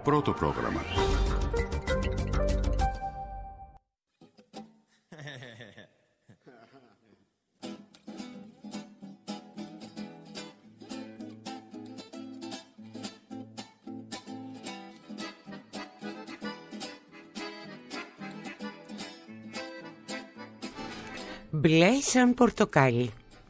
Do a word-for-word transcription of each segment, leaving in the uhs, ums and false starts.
Πρώτο πρόγραμμα. Μπλε σαν πορτοκάλι.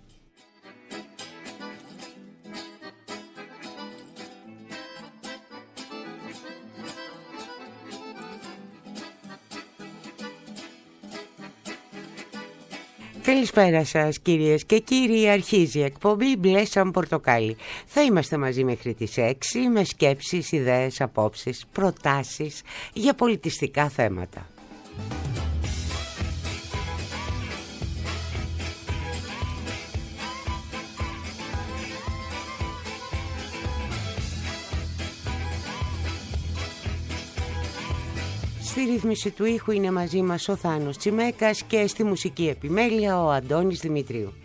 Καλησπέρα σας κυρίες και κύριοι, αρχίζει η εκπομπή Μπλε σαν πορτοκάλι. Θα είμαστε μαζί μέχρι τις έξι με σκέψεις, ιδέες, απόψεις, προτάσεις για πολιτιστικά θέματα. Στη ρύθμιση του ήχου είναι μαζί μας ο Θάνος Τσιμέκας και στη μουσική επιμέλεια ο Αντώνης Δημητρίου.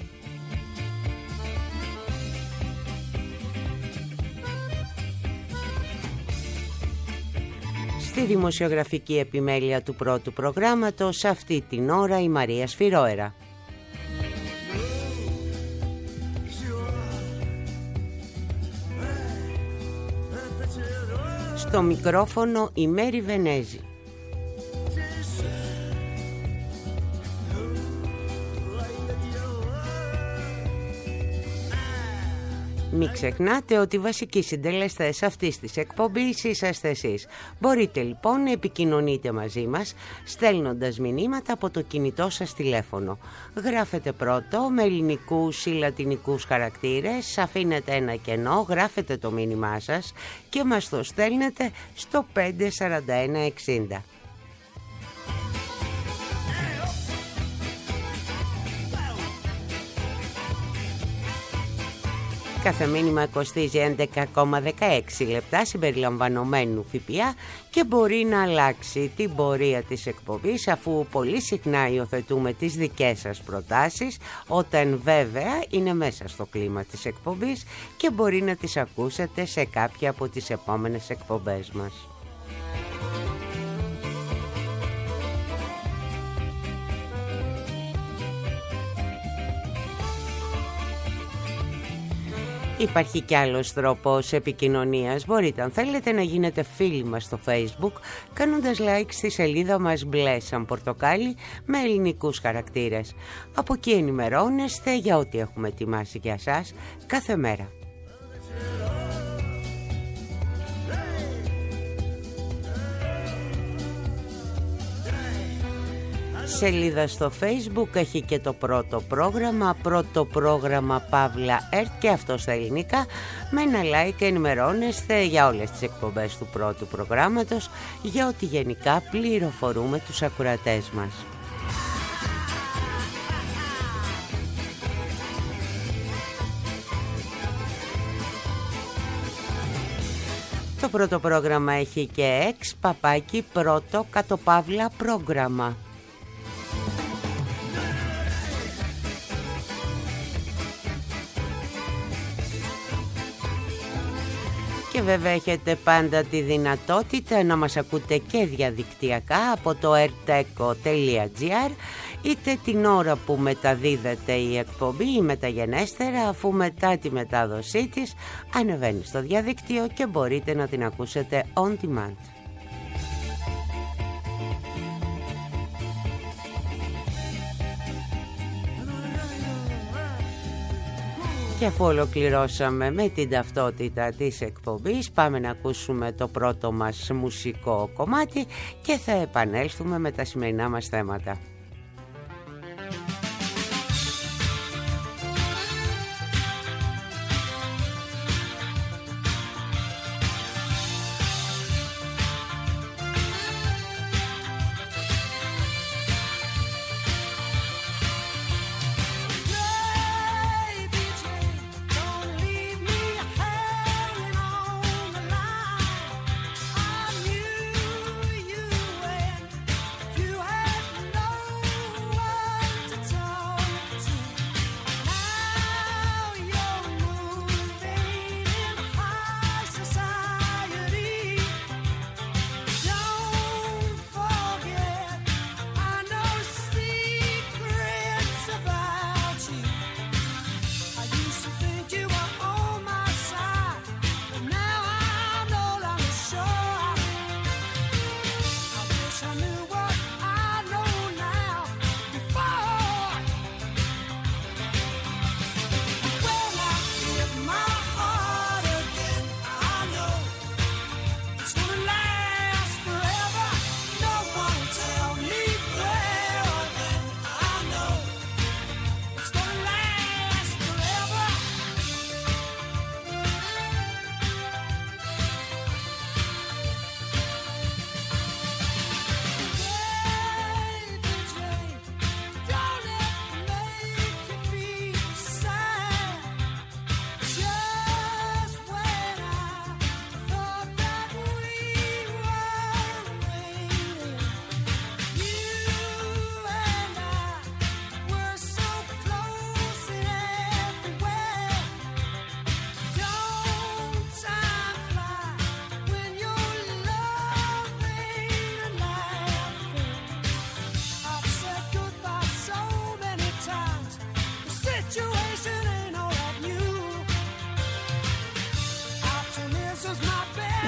Στη δημοσιογραφική επιμέλεια του πρώτου προγράμματος αυτή την ώρα η Μαρία Σφυρόερα. Στο μικρόφωνο η Μέρη Βενέζη. Μην ξεχνάτε ότι οι βασικοί συντελεστές αυτής της εκπομπής είσαστε εσείς. Μπορείτε λοιπόν να επικοινωνείτε μαζί μας στέλνοντας μηνύματα από το κινητό σας τηλέφωνο. Γράφετε πρώτο με ελληνικούς ή λατινικούς χαρακτήρες, αφήνετε ένα κενό, γράφετε το μήνυμά σας και μας το στέλνετε στο πέντε σαράντα ένα εξήντα. Κάθε μήνυμα κοστίζει έντεκα κόμμα δεκαέξι λεπτά συμπεριλαμβανομένου ΦΠΑ και μπορεί να αλλάξει την πορεία της εκπομπής, αφού πολύ συχνά υιοθετούμε τις δικές σας προτάσεις, όταν βέβαια είναι μέσα στο κλίμα της εκπομπής και μπορεί να τις ακούσετε σε κάποια από τις επόμενες εκπομπές μας. Υπάρχει κι άλλος τρόπος επικοινωνίας. Μπορείτε αν θέλετε να γίνετε φίλοι μας στο Facebook κάνοντας like στη σελίδα μας Μπλε σαν πορτοκάλι με ελληνικούς χαρακτήρες. Από εκεί ενημερώνεστε για ό,τι έχουμε ετοιμάσει για σας κάθε μέρα. Σελίδα στο Facebook έχει και το πρώτο πρόγραμμα, πρώτο πρόγραμμα Παύλα ΕΡΤ, και αυτό στα ελληνικά. Με ένα like ενημερώνεστε για όλες τις εκπομπές του πρώτου προγράμματος, για ό,τι γενικά πληροφορούμε τους ακροατές μας. Το πρώτο πρόγραμμα έχει και εξ παπάκι πρώτο κατοπαύλα πρόγραμμα. Και βέβαια έχετε πάντα τη δυνατότητα να μας ακούτε και διαδικτυακά από το ερτέκο τελεία τζι άρ, είτε την ώρα που μεταδίδεται η εκπομπή ή μεταγενέστερα, αφού μετά τη μετάδοσή της ανεβαίνει στο διαδίκτυο και μπορείτε να την ακούσετε on demand. Και αφού ολοκληρώσαμε με την ταυτότητα της εκπομπής, πάμε να ακούσουμε το πρώτο μας μουσικό κομμάτι και θα επανέλθουμε με τα σημερινά μας θέματα. You had no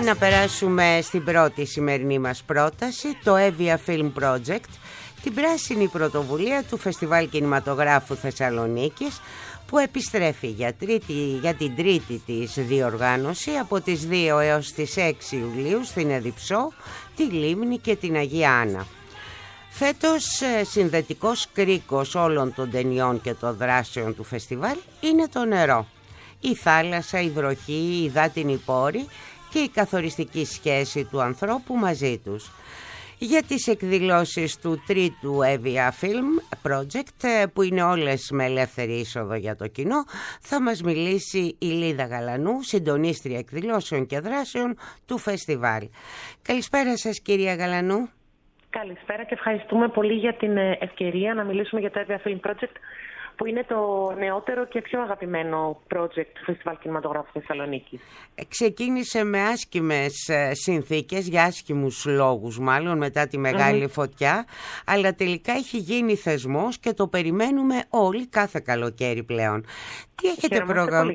Να περάσουμε στην πρώτη σημερινή μας πρόταση, το Evia Film Project, την πράσινη πρωτοβουλία του Φεστιβάλ Κινηματογράφου Θεσσαλονίκης, που επιστρέφει για, τρίτη, για την τρίτη της διοργάνωση από τις δύο έως τις έξι Ιουλίου στην Εδιψό, τη Λίμνη και την Αγία Άννα. Φέτος συνδετικός κρίκος όλων των ταινιών και των δράσεων του φεστιβάλ είναι το νερό. Η θάλασσα, η βροχή, η υδάτινη πόρη και η καθοριστική σχέση του ανθρώπου μαζί τους. Για τις εκδηλώσεις του τρίτου Evia Film Project, που είναι όλες με ελεύθερη είσοδο για το κοινό, θα μας μιλήσει η Λίδα Γαλανού, συντονίστρια εκδηλώσεων και δράσεων του φεστιβάλ. Καλησπέρα σας, κυρία Γαλανού. Καλησπέρα και ευχαριστούμε πολύ για την ευκαιρία να μιλήσουμε για το Evia Film Project, που είναι το νεότερο και πιο αγαπημένο project του Φεστιβάλ Κινηματογράφου Θεσσαλονίκης. Ξεκίνησε με άσχημες συνθήκες, για άσχημους λόγους μάλλον, μετά τη μεγάλη mm-hmm. φωτιά, αλλά τελικά έχει γίνει θεσμός και το περιμένουμε όλοι κάθε καλοκαίρι πλέον. Τι έχετε, προγραμ...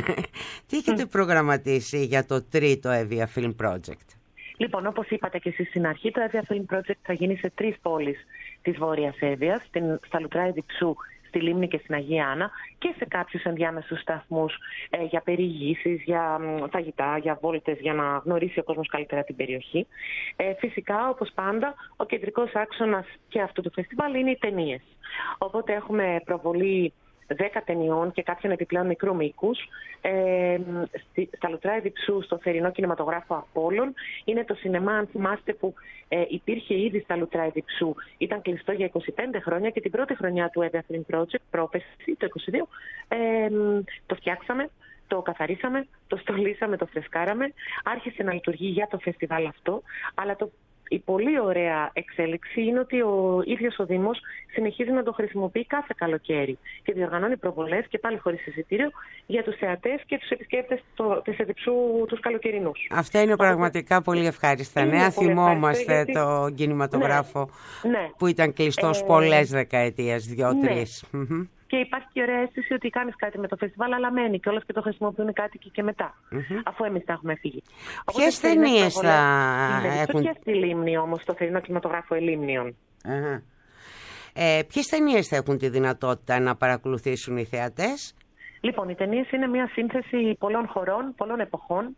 Τι έχετε mm. προγραμματίσει για το τρίτο Evia Film Project? Λοιπόν, όπως είπατε και εσείς στην αρχή, το Evia Film Project θα γίνει σε τρεις πόλεις της Βόρειας Εύβοιας, στα Λουτρά Εδιψού, στη Λίμνη και στην Αγία Άννα, και σε κάποιους ενδιάμεσους σταθμούς ε, για περιηγήσεις, για μ, φαγητά, για βόλτες, για να γνωρίσει ο κόσμος καλύτερα την περιοχή. Ε, φυσικά, όπως πάντα, ο κεντρικός άξονας και αυτού του φεστιβάλ είναι οι ταινίες. Οπότε έχουμε προβολή δέκα ταινιών και κάποιων επιπλέον μικρού μήκους. Ε, στα Λουτρά Εδιψού, στο θερινό κινηματογράφο Απόλλων. Είναι το σινεμά, αν θυμάστε, που ε, υπήρχε ήδη στα Λουτρά Εδιψού. Ήταν κλειστό για είκοσι πέντε χρόνια και την πρώτη χρονιά του Evia Film Project, πρόπεση, το είκοσι δύο, ε, το φτιάξαμε, το καθαρίσαμε, το στολίσαμε, το φρεσκάραμε. Άρχισε να λειτουργεί για το φεστιβάλ αυτό, αλλά το η πολύ ωραία εξέλιξη είναι ότι ο ίδιος ο Δήμος συνεχίζει να το χρησιμοποιεί κάθε καλοκαίρι και διοργανώνει προβολές, και πάλι χωρίς εισιτήριο, για τους θεατές και τους επισκέπτες της Εδιψού τους καλοκαιρινούς. Αυτά είναι πραγματικά πολύ ευχάριστα νέα. Θυμόμαστε γιατί... τον κινηματογράφο ναι, ναι. που ήταν κλειστός ε... πολλές δεκαετίες, δύο-τρεις. Ναι. Και υπάρχει και ωραία αίσθηση ότι κάνεις κάτι με το φεστιβάλ, αλλά μένει και όλες και το χρησιμοποιούν κάτι και, και μετά, mm-hmm. αφού εμείς τα έχουμε φύγει. Ποιες ταινίες θα έχουν? Και στη Λίμνη όμως, στο θερινό κινηματογράφο Ελίμνιων. Uh-huh. Ε, ποιες ταινίες θα έχουν τη δυνατότητα να παρακολουθήσουν οι θεατές? Λοιπόν, οι ταινίες είναι μια σύνθεση πολλών χωρών, πολλών εποχών,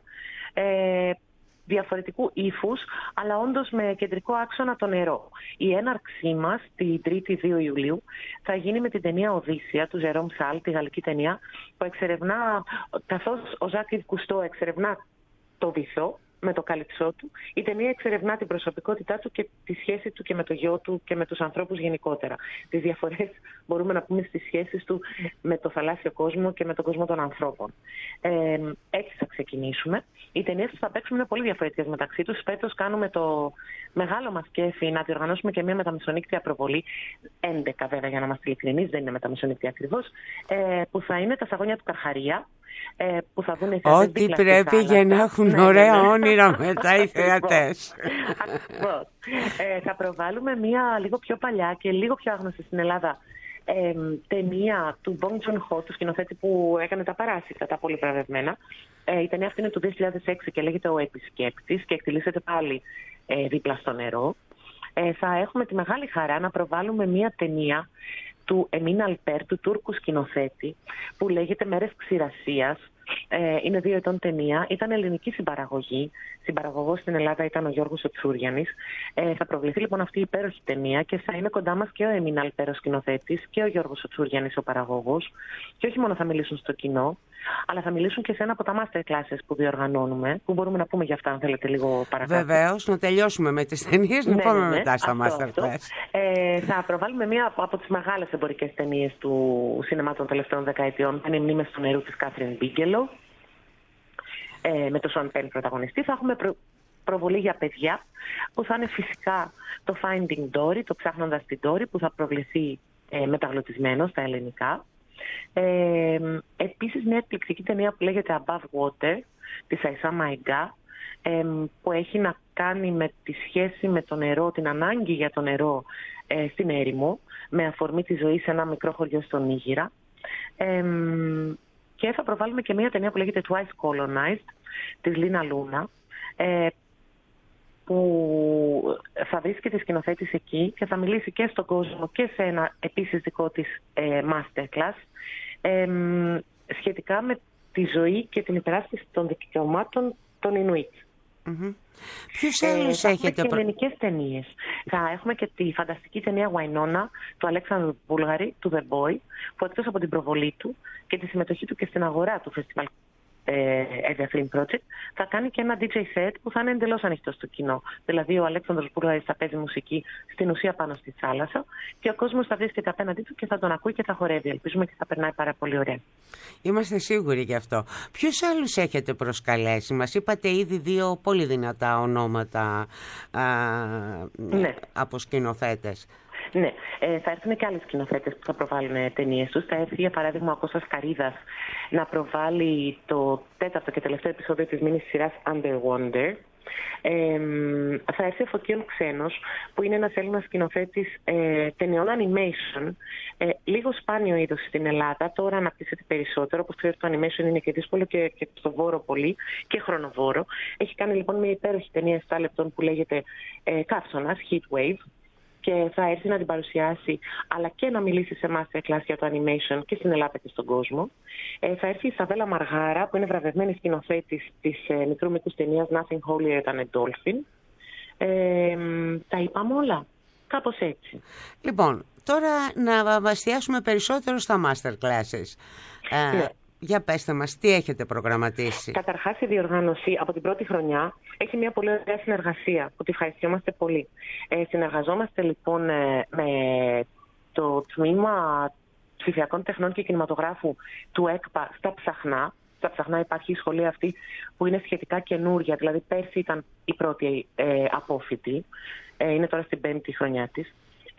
ε, διαφορετικού ύφους, αλλά όντως με κεντρικό άξονα το νερό. Η έναρξή μας, την τρίτη δύο Ιουλίου, θα γίνει με την ταινία Οδύσσια του Ζερόμ Σάλ, τη γαλλική ταινία, που εξερευνά, καθώς ο Ζακ Ιβ Κουστό εξερευνά το βυθό με το καλυψό του, η ταινία εξερευνά την προσωπικότητά του και τη σχέση του και με το γιο του και με τους ανθρώπους γενικότερα. Τις διαφορές, μπορούμε να πούμε, στις σχέσεις του με το θαλάσσιο κόσμο και με τον κόσμο των ανθρώπων. Ε, έτσι θα ξεκινήσουμε. Οι ταινίες που θα παίξουμε είναι πολύ διαφορετικές μεταξύ τους. Φέτος κάνουμε το μεγάλο μας κέφι να διοργανώσουμε και μία μεταμεσονύκτια προβολή, έντεκα βέβαια για να είμαστε ειλικρινείς, δεν είναι μεταμεσονύκτια ακριβώς, ε, που θα είναι τα Σαγόνια του Καρχαρία. Ε, που θα δουν οι θεατές. Ό,τι πρέπει για να έχουν ναι, ωραία ναι, ναι. όνειρα μετά οι θεατές. Ακριβώς. ε, θα προβάλλουμε μία λίγο πιο παλιά και λίγο πιο άγνωστη στην Ελλάδα ε, ταινία του Bong Joon-ho, του σκηνοθέτη που έκανε τα Παράσιτα, τα πολύ βραβευμένα. Ε, η ταινία αυτή είναι του δύο χιλιάδες έξι και λέγεται Ο Επισκέπτης και εκτιλήσεται πάλι ε, δίπλα στο νερό. Ε, θα έχουμε τη μεγάλη χαρά να προβάλλουμε μία ταινία του Εμίν Αλπέρ, του Τούρκου σκηνοθέτη, που λέγεται Μέρες Ξηρασίας. Ε, είναι δύο ετών ταινία. Ήταν ελληνική συμπαραγωγή. Συμπαραγωγός στην Ελλάδα ήταν ο Γιώργος ο Τσούριανης. Ε, θα προβληθεί λοιπόν αυτή η υπέροχη ταινία και θα είναι κοντά μας και ο Εμίν Αλπέρ, ο σκηνοθέτης, και ο Γιώργος ο Τσούριανης, ο παραγωγός. Και όχι μόνο θα μιλήσουν στο κοινό, αλλά θα μιλήσουν και σε ένα από τα master classes που διοργανώνουμε, που μπορούμε να πούμε για αυτά, αν θέλετε, λίγο παρακάτω. Βεβαίως, να τελειώσουμε με τις ταινίες, να ναι, πάμε ναι, ναι. μετά στα αυτό, master αυτό. class. Ε, θα προβάλλουμε μία από τις μεγάλες εμπορικές ταινίες του σινεμά των τελευταίων δεκαετιών. Είναι οι Μνήμες του νερού της Κάθριν Μπίγκελο, ε, με τον Σον Πεν πρωταγωνιστή. Θα έχουμε προ... προβολή για παιδιά, που θα είναι φυσικά το Finding Dory, το Ψάχνοντας την Dory, που θα προβληθεί ε, μεταγλωτισμένο στα ελληνικά. Ε, επίσης μια εκπληκτική ταινία που λέγεται Above Water της Αϊσά Μαϊγκά, ε, που έχει να κάνει με τη σχέση με το νερό, την ανάγκη για το νερό ε, στην έρημο, με αφορμή τη ζωή σε ένα μικρό χωριό στον Νίγηρα. Ε, και θα προβάλλουμε και μια ταινία που λέγεται Twice Colonized της Λίνα Λούνα, ε, που θα βρίσκει τη σκηνοθέτης εκεί και θα μιλήσει και στον κόσμο και σε ένα επίσης δικό της ε, masterclass ε, σχετικά με τη ζωή και την υπεράσπιση των δικαιωμάτων των Ινουίτ. Mm-hmm. Ποιους άλλους ε, έχετε? Θα έχουμε και ελληνικές ταινίες. Θα έχουμε και τη φανταστική ταινία Γουαϊνόνα του Αλέξανδρου Βούλγαρη, του The Boy, που εκτός από την προβολή του και τη συμμετοχή του και στην αγορά του φεστιβάλ Evia Film Project, θα κάνει και ένα ντι τζέι set που θα είναι εντελώς ανοιχτό στο κοινό. Δηλαδή, ο Αλέξανδρος Βούλγαρης θα παίζει μουσική στην ουσία πάνω στη θάλασσα και ο κόσμος θα βρίσκεται απέναντί του και θα τον ακούει και θα χορεύει. Ελπίζουμε και θα περνάει πάρα πολύ ωραία. Είμαστε σίγουροι γι' αυτό. Ποιους άλλους έχετε προσκαλέσει? Μας είπατε ήδη δύο πολύ δυνατά ονόματα α, ναι. από σκηνοθέτες. Ναι, ε, θα έρθουν και άλλοι σκηνοθέτες που θα προβάλλουν ταινίες τους. Θα έρθει για παράδειγμα ο Κώστας Καρίδας να προβάλλει το τέταρτο και τελευταίο επεισόδιο της μίνι σειράς Under Wonder. Ε, θα έρθει ο Φωκίων Ξένος, που είναι ένας Έλληνας σκηνοθέτης ε, ταινιών animation, ε, λίγο σπάνιο είδος στην Ελλάδα. Τώρα αναπτύσσεται περισσότερο. Όπως ξέρετε, το animation είναι και δύσκολο και, και στο βόρο πολύ και χρονοβόρο. Έχει κάνει λοιπόν μια υπέροχη ταινία επτά λεπτών που λέγεται ε, Καύσωνας, Heat Wave, και θα έρθει να την παρουσιάσει, αλλά και να μιλήσει σε masterclass για το animation και στην Ελλάδα και στον κόσμο. Ε, θα έρθει η Ισαβέλα Μαργάρα, που είναι βραβευμένη σκηνοθέτης της ε, μικρού μήκους ταινίας Nothing Holier Than a Dolphin. Ε, τα είπαμε όλα. Κάπως έτσι. Λοιπόν, τώρα να βαστιάσουμε περισσότερο στα masterclasses. Ε, yeah. Για πέστε μας, τι έχετε προγραμματίσει? Καταρχάς, η διοργάνωση από την πρώτη χρονιά έχει μια πολύ ωραία συνεργασία, που τη ευχαριστιόμαστε πολύ. Ε, συνεργαζόμαστε λοιπόν ε, με το τμήμα ψηφιακών τεχνών και κινηματογράφου του ΕΚΠΑ στα Ψαχνά. Στα Ψαχνά υπάρχει η σχολή αυτή που είναι σχετικά καινούρια, δηλαδή πέρσι ήταν η πρώτη ε, απόφοιτη, ε, είναι τώρα στην πέμπτη χρονιά της.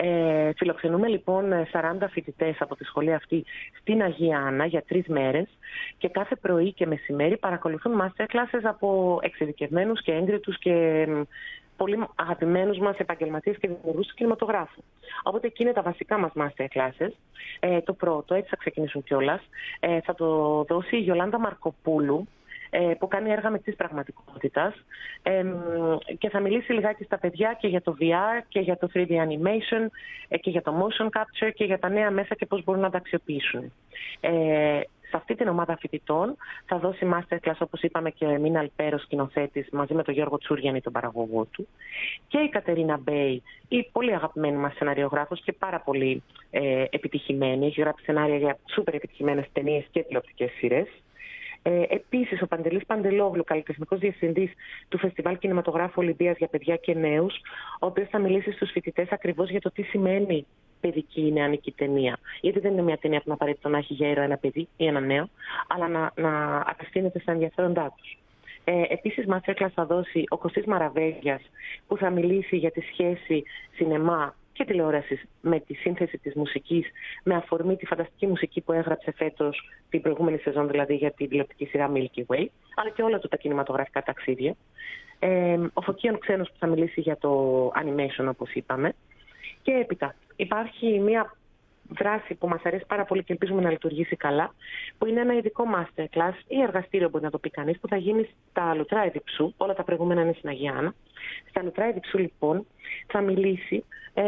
Ε, φιλοξενούμε λοιπόν σαράντα φοιτητές από τη σχολή αυτή στην Αγία Άννα για τρεις μέρες και κάθε πρωί και μεσημέρι παρακολουθούν masterclasses από εξειδικευμένους και έγκριτους και πολύ αγαπημένους μας επαγγελματίες και δημιουργούς του κινηματογράφου. Οπότε εκεί είναι τα βασικά μας masterclasses. Ε, το πρώτο, έτσι θα ξεκινήσουν κιόλας, ε, θα το δώσει η Γιολάντα Μαρκοπούλου, που κάνει έργα μεικτής πραγματικότητας ε, και θα μιλήσει λιγάκι στα παιδιά και για το βι αρ και για το θρι ντι animation και για το motion capture και για τα νέα μέσα και πώς μπορούν να τα αξιοποιήσουν. Ε, σε αυτή την ομάδα φοιτητών θα δώσει masterclass, όπως είπαμε, και ο Εμίν Αλπέρο, σκηνοθέτης, μαζί με τον Γιώργο Τσούριανη, τον παραγωγό του, και η Κατερίνα Μπέι, η πολύ αγαπημένη μας σεναριογράφος και πάρα πολύ ε, επιτυχημένη. Έχει γράψει σενάρια για σούπερ επιτυχημένες ταινίες και τηλεοπτικές σειρές. Ε, επίσης, ο Παντελής Παντελόγλου, καλλιτεχνικός διευθυντής του Φεστιβάλ Κινηματογράφου Ολυμπίας για παιδιά και νέους, ο οποίος θα μιλήσει στους φοιτητές ακριβώς για το τι σημαίνει παιδική ή νεανική ταινία. Γιατί δεν είναι μια ταινία που να απαραίτητο να έχει για ήρωα ένα παιδί ή ένα νέο, αλλά να, να απευθύνεται στα ενδιαφέροντά τους. Ε, επίσης, masterclass θα δώσει ο Κωστής Μαραβέγιας, που θα μιλήσει για τη σχέση σινεμά και τηλεόρασης με τη σύνθεση της μουσικής, με αφορμή τη φανταστική μουσική που έγραψε φέτος, την προηγούμενη σεζόν δηλαδή, για την τηλεοπτική σειρά Milky Way, αλλά και όλα του τα κινηματογραφικά ταξίδια. Ε, ο Φωκίων Ξένος, που θα μιλήσει για το animation, όπως είπαμε. Και έπειτα υπάρχει μια δράση που μας αρέσει πάρα πολύ και ελπίζουμε να λειτουργήσει καλά, που είναι ένα ειδικό masterclass ή εργαστήριο, μπορεί να το πει κανείς, που θα γίνει στα Λουτρά Εδιψού. Όλα τα προηγούμενα είναι στην Αγία Άννα. Στα Λουτρά Εδιψού, λοιπόν, θα μιλήσει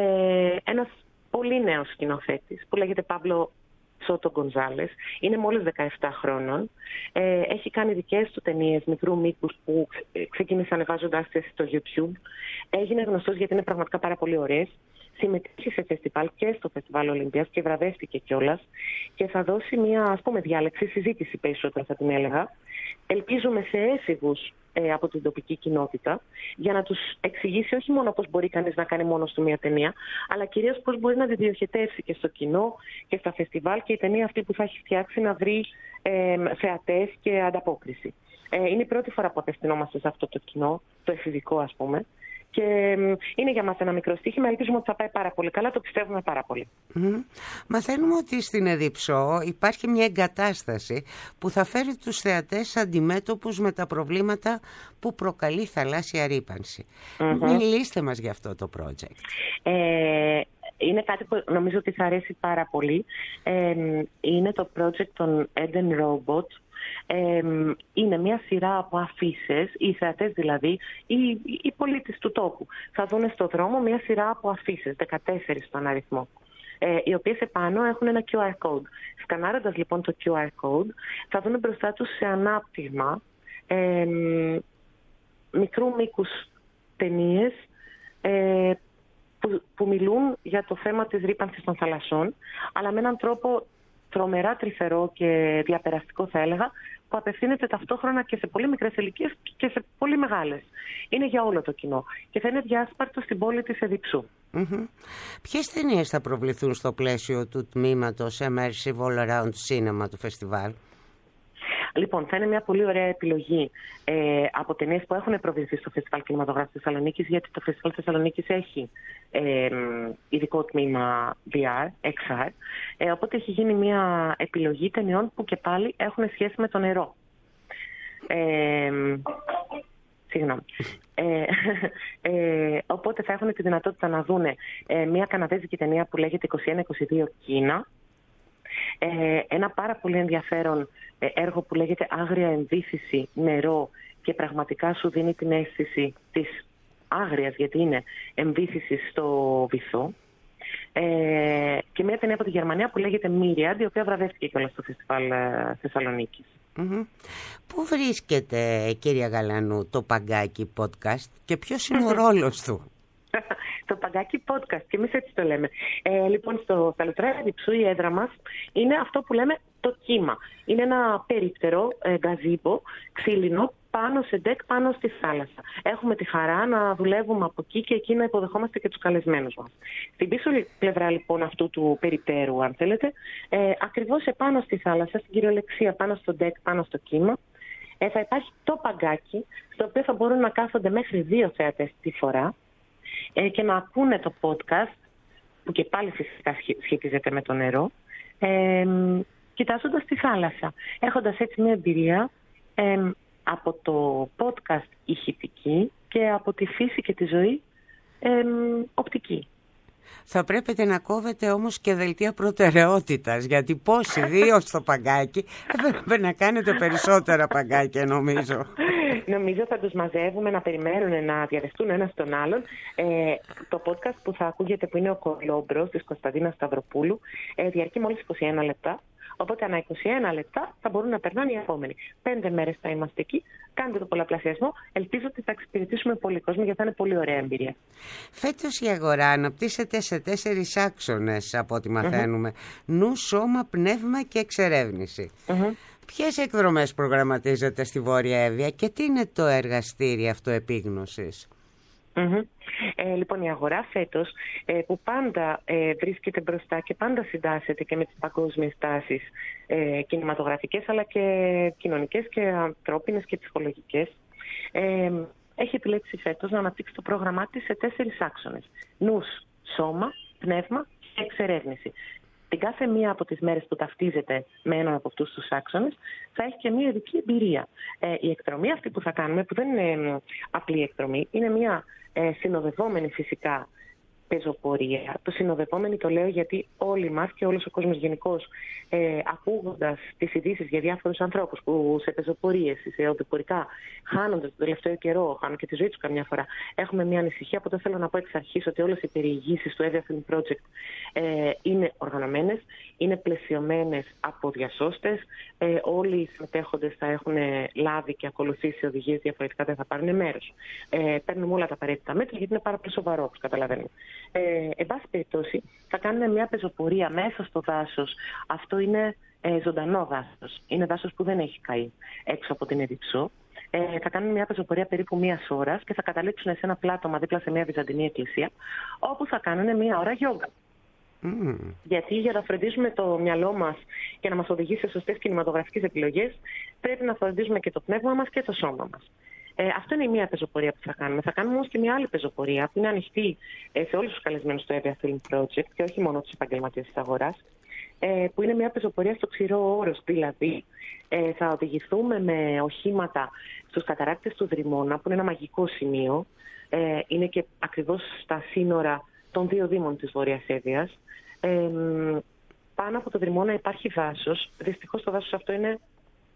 ε, ένας πολύ νέος σκηνοθέτης που λέγεται Παύλο Σότο Γκονζάλες. Είναι μόλις δεκαεπτά χρόνων. Ε, έχει κάνει δικές του ταινίες μικρού μήκους που ξεκίνησε ανεβάζοντάς τις στο YouTube. Έγινε γνωστός γιατί είναι πραγματικά πάρα πολύ ωραίες. Συμμετείχε σε φεστιβάλ και στο Φεστιβάλ Ολυμπίας και βραβεύτηκε κιόλας. Και θα δώσει μια, ας πούμε, διάλεξη, συζήτηση περισσότερο θα την έλεγα. Ελπίζουμε σε έφηβους ε, από την τοπική κοινότητα, για να τους εξηγήσει όχι μόνο πώς μπορεί κανείς να κάνει μόνος του μια ταινία, αλλά κυρίως πώς μπορεί να τη διοχετεύσει και στο κοινό και στα φεστιβάλ και η ταινία αυτή που θα έχει φτιάξει να βρει ε, θεατές και ανταπόκριση. Ε, είναι η πρώτη φορά που απευθυνόμαστε σε αυτό το κοινό, το εφηβικό ας πούμε. Και είναι για μας ένα μικρό στοίχημα. Ελπίζουμε ότι θα πάει πάρα πολύ καλά. Το πιστεύουμε πάρα πολύ. Mm. Μαθαίνουμε ότι στην Εδιψό υπάρχει μια εγκατάσταση που θα φέρει τους θεατές αντιμέτωπους με τα προβλήματα που προκαλεί θαλάσσια ρύπανση. Mm-hmm. Μιλήστε μας για αυτό το project. Ε, είναι κάτι που νομίζω ότι θα αρέσει πάρα πολύ. Ε, είναι το project των Eden Robot, Ε, είναι μια σειρά από αφίσες, οι θεατές δηλαδή, οι, οι πολίτες του τόπου. Θα δουν στο δρόμο μια σειρά από αφίσες, δεκατέσσερις στον αριθμό, ε, οι οποίες επάνω έχουν ένα κιου αρ code. Σκανάροντας λοιπόν το κιου αρ code, θα δουν μπροστά τους σε ανάπτυγμα ε, μικρού μήκους ταινίες ε, που, που μιλούν για το θέμα της ρύπανσης των θαλασσών, αλλά με έναν τρόπο τρομερά τρυφερό και διαπεραστικό, θα έλεγα, που απευθύνεται ταυτόχρονα και σε πολύ μικρές ηλικίες και σε πολύ μεγάλες. Είναι για όλο το κοινό και θα είναι διάσπαρτο στην πόλη της Εδιψού. Mm-hmm. Ποιες ταινίες θα προβληθούν στο πλαίσιο του τμήματος Immersive All Around Cinema του φεστιβάλ? Λοιπόν, θα είναι μια πολύ ωραία επιλογή ε, από ταινίες που έχουν προβληθεί στο Φεστιβάλ Κινηματογράφου Θεσσαλονίκης, γιατί το Φεστιβάλ Θεσσαλονίκης έχει ε, ειδικό τμήμα βι αρ, εξ αρ, ε, οπότε έχει γίνει μια επιλογή ταινιών που και πάλι έχουν σχέση με το νερό. Ε, Συγγνώμη. Ε, ε, οπότε θα έχουν τη δυνατότητα να δούνε ε, μια καναδέζικη ταινία που λέγεται είκοσι ένα είκοσι δύο Κίνα, ε, ένα πάρα πολύ ενδιαφέρον ε, έργο που λέγεται Άγρια εμβύθιση νερό και πραγματικά σου δίνει την αίσθηση της άγριας, γιατί είναι εμβύθιση στο βυθό, ε, και μια ταινία από τη Γερμανία που λέγεται Myriad, η οποία βραβεύτηκε κιόλας στο Φεστιβάλ ε, Θεσσαλονίκης. Mm-hmm. Πού βρίσκεται, κυρία Γαλανού, το Παγκάκι Podcast και ποιος είναι ο ρόλος του? Το Παγκάκι Podcast, και εμείς έτσι το λέμε. Ε, λοιπόν, στο Σαλουτρά Εδιψού η έδρα μας είναι αυτό που λέμε το κύμα. Είναι ένα περίπτερο ε, γκαζίμπο, ξύλινο, πάνω σε ντεκ, πάνω στη θάλασσα. Έχουμε τη χαρά να δουλεύουμε από εκεί και εκεί να υποδεχόμαστε και τους καλεσμένους μας. Στην πίσω πλευρά λοιπόν αυτού του περιπτέρου, αν θέλετε, ε, ακριβώς επάνω στη θάλασσα, στην κυριολεξία πάνω στο ντεκ, πάνω στο κύμα, ε, θα υπάρχει το παγκάκι, στο οποίο θα μπορούν να κάθονται μέχρι δύο θεατές τη φορά ε, και να ακούνε το podcast, που και πάλι φυσικά σχετίζεται με το νερό, ε, κοιτάζοντας τη θάλασσα, έχοντας έτσι μια εμπειρία ε, από το podcast ηχητική και από τη φύση και τη ζωή ε, οπτική. Θα πρέπει να κόβετε όμως και δελτία προτεραιότητας, γιατί πόσοι δύο στο παγκάκι έπρεπε να κάνετε περισσότερα παγκάκια, νομίζω. Νομίζω θα τους μαζεύουμε να περιμένουν να διαδεχτούν ένας τον άλλον. Ε, το podcast που θα ακούγεται, που είναι ο Κολόμπρος της Κωνσταντίνας Σταυροπούλου, ε, διαρκεί μόλις είκοσι ένα λεπτά. Οπότε ανά είκοσι ένα λεπτά θα μπορούν να περνάνε οι επόμενοι. Πέντε μέρες θα είμαστε εκεί. Κάντε το πολλαπλασιασμό. Ελπίζω ότι θα εξυπηρετήσουμε πολύ κόσμο, γιατί θα είναι πολύ ωραία εμπειρία. Φέτος η αγορά αναπτύσσεται σε τέσσερις άξονες, από ό,τι μαθαίνουμε. Mm-hmm. Νου, σώμα, πνεύμα και εξερεύνηση. Mm-hmm. Ποιες εκδρομές προγραμματίζετε στη Βόρεια Εύβοια και τι είναι το εργαστήριο αυτοεπίγνωσης? Mm-hmm. Ε, λοιπόν, η αγορά φέτος, ε, που πάντα ε, βρίσκεται μπροστά και πάντα συντάσσεται και με τις παγκόσμιες τάσεις ε, κινηματογραφικές, αλλά και κοινωνικές και ανθρώπινες και ψυχολογικές, ε, έχει επιλέξει φέτος να αναπτύξει το πρόγραμμά της σε τέσσερις άξονες. Νους, σώμα, πνεύμα και εξερεύνηση. Την κάθε μία από τις μέρες που ταυτίζεται με έναν από αυτούς τους άξονες θα έχει και μία ειδική εμπειρία. Ε, η εκδρομή αυτή που θα κάνουμε, που δεν είναι απλή εκδρομή, είναι μία ε, συνοδευόμενη φυσικά πεζοπορία. Το συνοδευόμενη το λέω γιατί όλοι μας και όλος ο κόσμος γενικώς, ε, ακούγοντας τις ειδήσεις για διάφορους ανθρώπους που σε πεζοπορίες, σε οδηπορικά, χάνοντας τον τελευταίο καιρό, χάνουν και τη ζωή τους καμιά φορά, έχουμε μια ανησυχία. Οπότε θέλω να πω εξ αρχής ότι όλες οι περιηγήσεις του Εύβοια Film Project ε, είναι οργανωμένες, είναι πλαισιωμένες από διασώστες. Ε, όλοι οι συμμετέχοντες θα έχουν λάβει και ακολουθήσει οδηγίες, διαφορετικά δεν θα πάρουν μέρος. Ε, παίρνουμε όλα τα απαραίτητα μέτρα, γιατί είναι πάρα πολύ σοβαρό, όπως καταλαβαίνουμε. Ε, εν πάση περιπτώσει, θα κάνουμε μια πεζοπορία μέσα στο δάσος. Αυτό είναι ε, ζωντανό δάσος. Είναι δάσος που δεν έχει καεί έξω από την Εδιψού. Ε, θα κάνουμε μια πεζοπορία περίπου μία ώρα και θα καταλήξουν σε ένα πλάτωμα δίπλα σε μια βυζαντινή εκκλησία, όπου θα κάνουν μία ώρα γιόγκα. Mm. Γιατί για να φροντίζουμε το μυαλό μας και να μας οδηγήσει σε σωστές κινηματογραφικές επιλογές, πρέπει να φροντίζουμε και το πνεύμα μας και το σώμα μας. Ε, αυτό είναι η μία πεζοπορία που θα κάνουμε. Θα κάνουμε όμως και μια άλλη πεζοπορία που είναι ανοιχτή ε, σε όλους τους καλεσμένους στο Εύβοια Film Project και όχι μόνο τους επαγγελματίες της αγοράς, ε, που είναι μια πεζοπορία στο ξηρό όρος. Δηλαδή, ε, θα οδηγηθούμε με οχήματα στους καταράκτες του Δρυμώνα, που είναι ένα μαγικό σημείο. Ε, είναι και ακριβώς στα σύνορα των δύο δήμων της Βόρειας Εύβοιας. Ε, πάνω από το Δρυμώνα υπάρχει δάσος. Δυστυχώς το δάσος αυτό είναι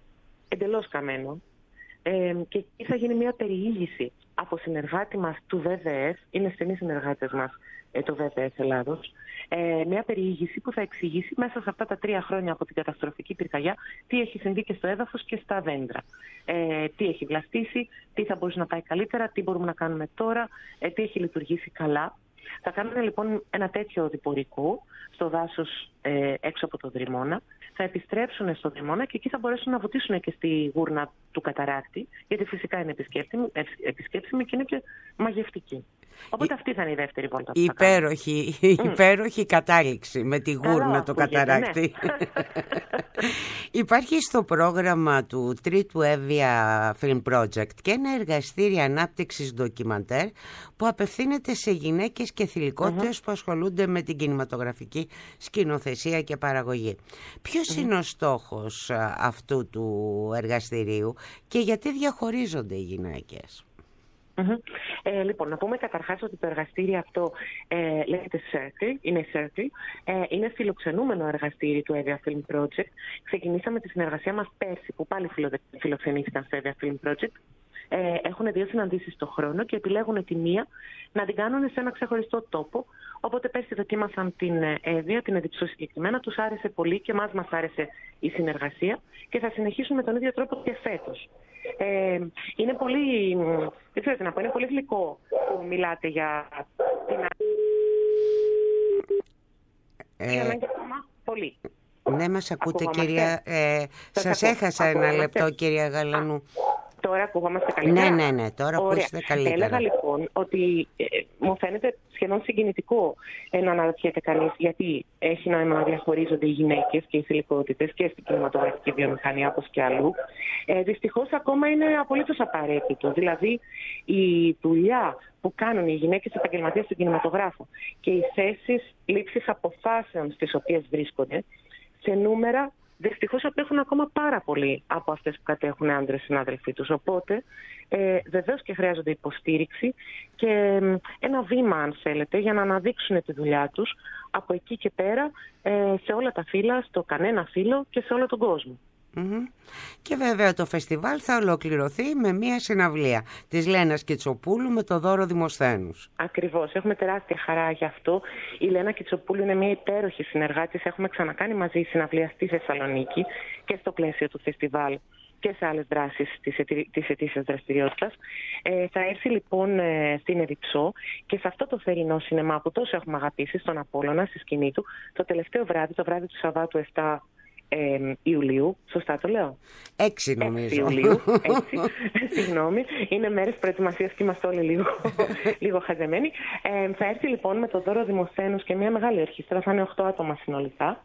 εντελώς καμένο. Ε, και εκεί θα γίνει μια περιήγηση από συνεργάτη μας του βι βι εφ, είναι στενοί συνεργάτες μας ε, το βι βι εφ Ελλάδος, ε, μια περιήγηση που θα εξηγήσει μέσα σε αυτά τα τρία χρόνια από την καταστροφική πυρκαγιά τι έχει συμβεί και στο έδαφος και στα δέντρα. Ε, τι έχει βλαστήσει, τι θα μπορούσε να πάει καλύτερα, τι μπορούμε να κάνουμε τώρα, ε, τι έχει λειτουργήσει καλά. Θα κάνουμε λοιπόν ένα τέτοιο διπορικό στο δάσος ε, έξω από το Δρυμώνα. Θα επιστρέψουν στο Δρυμώνα και εκεί θα μπορέσουν να βουτήσουν και στη γούρνα του καταράκτη, γιατί φυσικά είναι επισκέψιμη, επισκέψιμη και είναι και μαγευτική. Οπότε αυτή θα είναι η δεύτερη βόλτα που υπέροχη, θα κάνουμε. Υπέροχη κατάληξη με τη γούρνα του καταράκτη. Ναι. Υπάρχει στο πρόγραμμα του τρίτου Evia Film Project και ένα εργαστήριο ανάπτυξης ντοκιμαντέρ που απευθύνεται σε γυναίκες και θηλυκότητες mm-hmm. που ασχολούνται με την κινηματογραφική σκηνοθεσία και παραγωγή. Ποιος mm-hmm. είναι ο στόχος αυτού του εργαστηρίου και γιατί διαχωρίζονται οι γυναίκες? Mm-hmm. Ε, λοιπόν, να πούμε καταρχάς ότι το εργαστήριο αυτό ε, λέγεται Circle, είναι Circle, ε, είναι φιλοξενούμενο εργαστήριο του Evia Film Project. Ξεκινήσαμε τη συνεργασία μας πέρσι, που πάλι φιλοξενήθηκαν στο Evia Film Project. Ε, έχουν δύο συναντήσεις το χρόνο και επιλέγουν τη μία να την κάνουν σε ένα ξεχωριστό τόπο. Οπότε πέρσι δοκίμασαν την Evia, την Εδιψό συγκεκριμένα, τους άρεσε πολύ και μας μας άρεσε η συνεργασία και θα συνεχίσουν με τον ίδιο τρόπο και φέτος. Ε, είναι πολύ, δεν ξέρω τι να πω, είναι πολύ γλυκό που μιλάτε για την ε, ανάγκη ακόμα, πολύ. Ναι, μας ακούτε κυρία, ε, σας έχασα ένα λεπτό κυρία Γαλανού. Τώρα ακουγόμαστε καλύτερα. Ναι, ναι, ναι, τώρα ακούστε καλύτερα. Έλεγα λοιπόν ότι ε, μου φαίνεται σχεδόν συγκινητικό ε, να αναρωτιέται κανείς γιατί έχει νόημα να διαχωρίζονται οι γυναίκες και οι θηλυκότητες και στην κινηματογραφική βιομηχανία όπως και αλλού. Ε, δυστυχώς ακόμα είναι απολύτως απαραίτητο. Δηλαδή η δουλειά που κάνουν οι γυναίκες επαγγελματίες στον κινηματογράφο και οι θέσεις λήψης αποφάσεων στις οποίες βρίσκονται σε νούμερα δυστυχώς απέχουν ακόμα πάρα πολύ από αυτές που κατέχουν άντρες συνάδελφοί τους. Οπότε ε, βεβαίως και χρειάζονται υποστήριξη και ε, ένα βήμα, αν θέλετε, για να αναδείξουν τη δουλειά τους από εκεί και πέρα ε, σε όλα τα φύλλα, στο κανένα φύλλο και σε όλο τον κόσμο. Mm-hmm. Και βέβαια το φεστιβάλ θα ολοκληρωθεί με μια συναυλία της Λένας Κιτσοπούλου με το δώρο Δημοσθένους. Ακριβώς, έχουμε τεράστια χαρά γι' αυτό. Η Λένα Κιτσοπούλου είναι μια υπέροχη συνεργάτης. Έχουμε ξανακάνει μαζί συναυλία στη Θεσσαλονίκη και στο πλαίσιο του φεστιβάλ και σε άλλες δράσεις της, ετι... της ετήσιας δραστηριότητας. Ε, θα έρθει λοιπόν ε, στην Εδιψό και σε αυτό το θερινό σινεμά που τόσο έχουμε αγαπήσει, στον Απόλλωνα, στη σκηνή του, το τελευταίο βράδυ, το βράδυ του Σαββάτου επτά Ε, Ιουλίου, σωστά το λέω? έξι νομίζω. έξι Ιουλίου, έξι, συγγνώμη, είναι μέρες προετοιμασίας και είμαστε όλοι λίγο, λίγο χαζεμένοι. Ε, θα έρθει λοιπόν με το δώρο Δημοσθένους και μια μεγάλη ορχήστρα, θα είναι οκτώ άτομα συνολικά,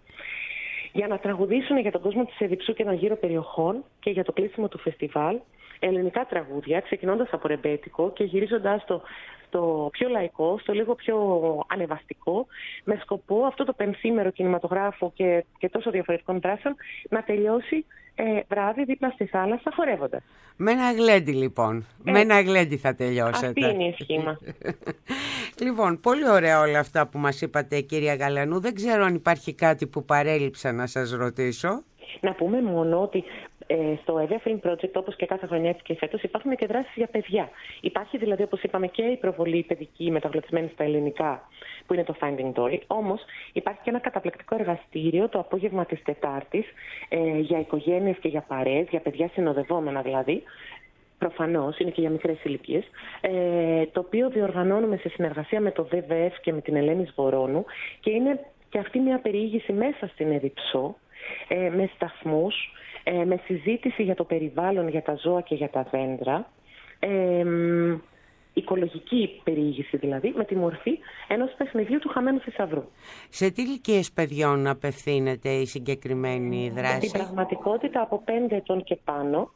για να τραγουδήσουν για τον κόσμο της Εδιψού και των γύρω περιοχών και για το κλείσιμο του φεστιβάλ ελληνικά τραγούδια, ξεκινώντας από ρεμπέτικο και γυρίζοντας το στο πιο λαϊκό, στο λίγο πιο ανεβαστικό, με σκοπό αυτό το πενθήμερο κινηματογράφο και, και τόσο διαφορετικών δράσεων να τελειώσει ε, βράδυ δίπλα στη θάλασσα χορεύοντας. Με ένα γλέντι λοιπόν, ε, με ένα γλέντι θα τελειώσετε. Αυτή είναι η ευχή μας. Λοιπόν, πολύ ωραία όλα αυτά που μας είπατε κυρία Γαλανού. Δεν ξέρω αν υπάρχει κάτι που παρέλειψα να σας ρωτήσω. Να πούμε μόνο ότι ε, στο Evia Film Project, όπως και κάθε χρονιά έτσι και φέτος, υπάρχουν και δράσεις για παιδιά. Υπάρχει δηλαδή, όπως είπαμε, και η προβολή παιδική μεταγλωτισμένη στα ελληνικά, που είναι το Finding Dory. Όμως υπάρχει και ένα καταπληκτικό εργαστήριο το απόγευμα της Τετάρτης ε, για οικογένειες και για παρέες, για παιδιά συνοδευόμενα δηλαδή. Προφανώς, είναι και για μικρές ηλικίες, ε, το οποίο διοργανώνουμε σε συνεργασία με το βι βι εφ και με την Ελένη Σβορώνου και είναι και αυτή μια περιήγηση μέσα στην Εδιψό, ε, με σταθμούς, ε, με συζήτηση για το περιβάλλον, για τα ζώα και για τα δέντρα, ε, οικολογική περιήγηση δηλαδή, με τη μορφή ενός παιχνιδιού του χαμένου θησαυρού. Σε τι ηλικίες παιδιών απευθύνεται η συγκεκριμένη δράση? Στην πραγματικότητα από πέντε ετών και πάνω.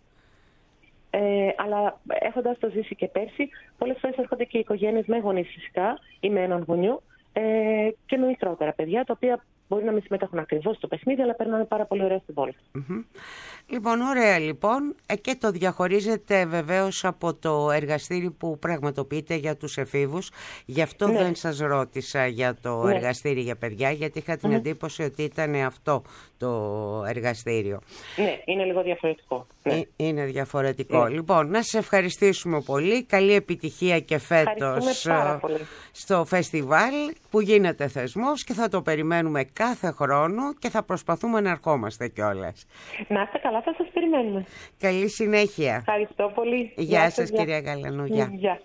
Ε, αλλά έχοντας το ζήσει και πέρσι, πολλές φορές έρχονται και οι οικογένειες με γονείς φυσικά ή με έναν γονιό ε, και με μικρότερα παιδιά, τα οποία μπορεί να μην συμμετέχουν ακριβώς στο παιχνίδι, αλλά περνάνε πάρα πολύ ωραία στην πόλη. Mm-hmm. Λοιπόν, ωραία λοιπόν. Ε, και το διαχωρίζετε βεβαίως από το εργαστήρι που πραγματοποιείτε για τους εφήβους. Γι' αυτό ναι. δεν σας ρώτησα για το ναι. εργαστήρι για παιδιά, γιατί είχα την mm-hmm. εντύπωση ότι ήταν αυτό το εργαστήριο. Ναι, είναι λίγο διαφορετικό. Ναι. Είναι διαφορετικό. Ναι. Λοιπόν, να σας ευχαριστήσουμε πολύ. Καλή επιτυχία και φέτος στο φεστιβάλ που γίνεται θεσμός και θα το περιμένουμε κάθε χρόνο και θα προσπαθούμε να ερχόμαστε κιόλας. Να είστε καλά, θα σας περιμένουμε. Καλή συνέχεια. Ευχαριστώ πολύ. Γεια, Γεια σας γεια. Κυρία Γαλανού. Γεια. Γεια.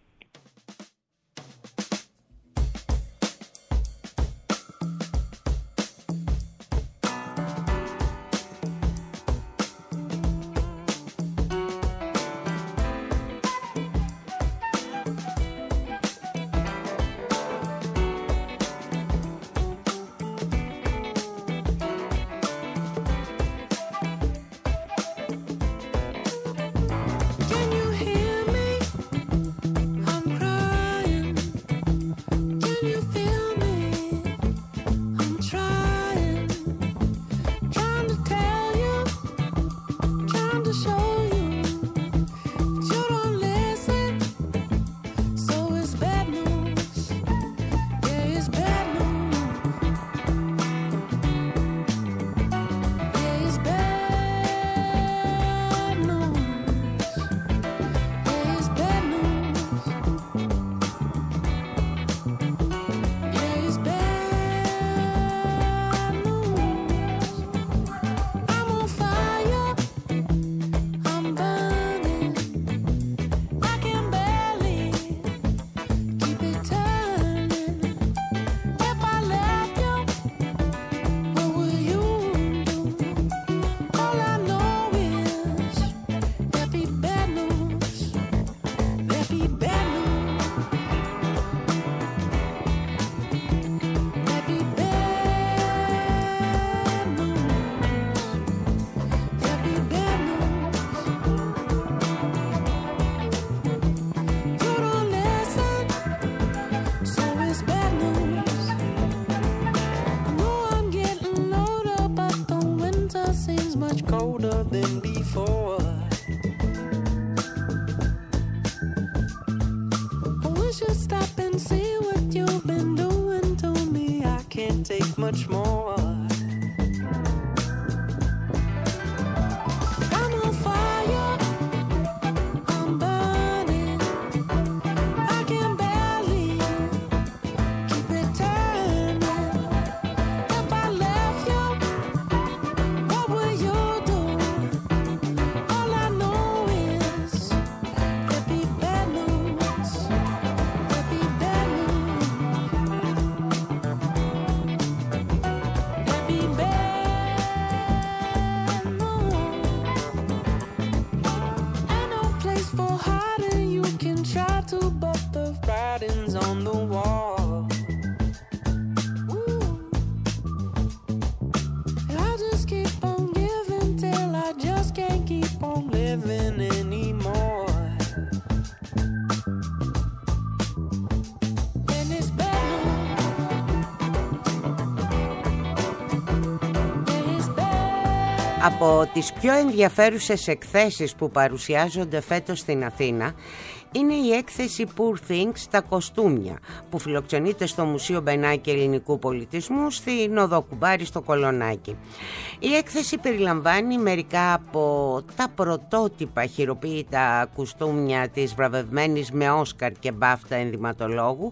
Από τις πιο ενδιαφέρουσες εκθέσεις που παρουσιάζονται φέτος στην Αθήνα είναι η έκθεση Poor Things στα κοστούμια που φιλοξενείται στο Μουσείο Μπενάκη Ελληνικού Πολιτισμού στην Οδό Κουμπάρη στο Κολονάκι. Η έκθεση περιλαμβάνει μερικά από τα πρωτότυπα χειροποίητα κοστούμια της βραβευμένης με Όσκαρ και Μπάφτα ενδυματολόγου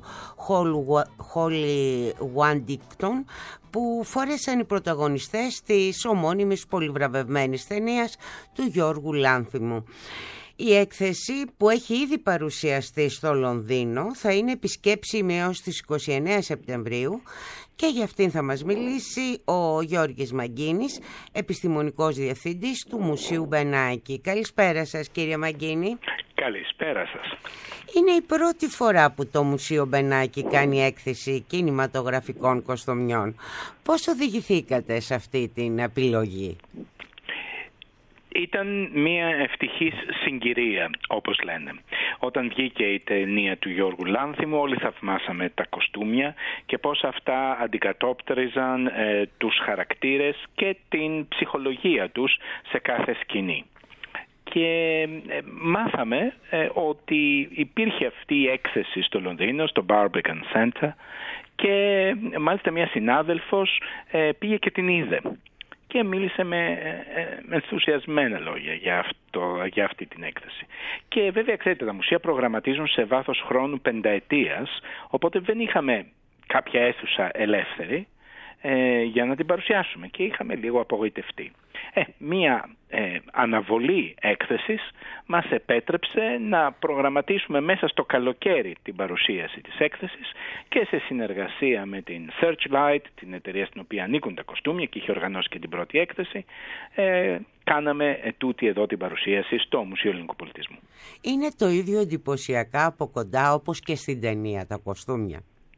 Holly Waddington που φόρεσαν οι πρωταγωνιστές της ομώνυμης πολυβραβευμένης ταινίας του Γιώργου Λάνθιμου. Η έκθεση που έχει ήδη παρουσιαστεί στο Λονδίνο θα είναι επισκέψιμη έως τις είκοσι εννέα Σεπτεμβρίου και για αυτήν θα μας μιλήσει ο Γιώργης Μαγκίνης, επιστημονικός διευθυντής του Μουσείου Μπενάκη. Καλησπέρα σας κύριε Μαγκίνη. Καλησπέρα σας. Είναι η πρώτη φορά που το Μουσείο Μπενάκη κάνει έκθεση κινηματογραφικών κοστομιών. Πώς οδηγηθήκατε σε αυτή την επιλογή? Ήταν μια ευτυχής συγκυρία, όπως λένε. Όταν βγήκε η ταινία του Γιώργου Λάνθιμου, όλοι θαυμάσαμε τα κοστούμια και πώς αυτά αντικατόπτριζαν ε, τους χαρακτήρες και την ψυχολογία τους σε κάθε σκηνή. Και ε, μάθαμε ε, ότι υπήρχε αυτή η έκθεση στο Λονδίνο, στο Barbican Center, και ε, μάλιστα μια συνάδελφος ε, πήγε και την είδε και μίλησε με ε, ενθουσιασμένα λόγια για, αυτό, για αυτή την έκθεση. Και βέβαια, ξέρετε, τα μουσεία προγραμματίζουν σε βάθος χρόνου πενταετίας, οπότε δεν είχαμε κάποια αίθουσα ελεύθερη ε, για να την παρουσιάσουμε και είχαμε λίγο απογοητευτεί. Ε, μία ε, αναβολή έκθεσης μας επέτρεψε να προγραμματίσουμε μέσα στο καλοκαίρι την παρουσίαση της έκθεσης και σε συνεργασία με την Searchlight, την εταιρεία στην οποία ανήκουν τα κοστούμια και είχε οργανώσει και την πρώτη έκθεση, ε, κάναμε ε, τούτη εδώ την παρουσίαση στο Μουσείο Ελληνικού Πολιτισμού. Είναι το ίδιο εντυπωσιακά από κοντά όπως και στην ταινία τα κοστούμια?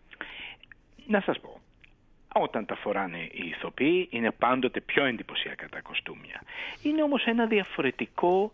Να σας πω. Όταν τα φοράνε οι ηθοποιοί είναι πάντοτε πιο εντυπωσιακά τα κοστούμια. Είναι όμως ένα διαφορετικό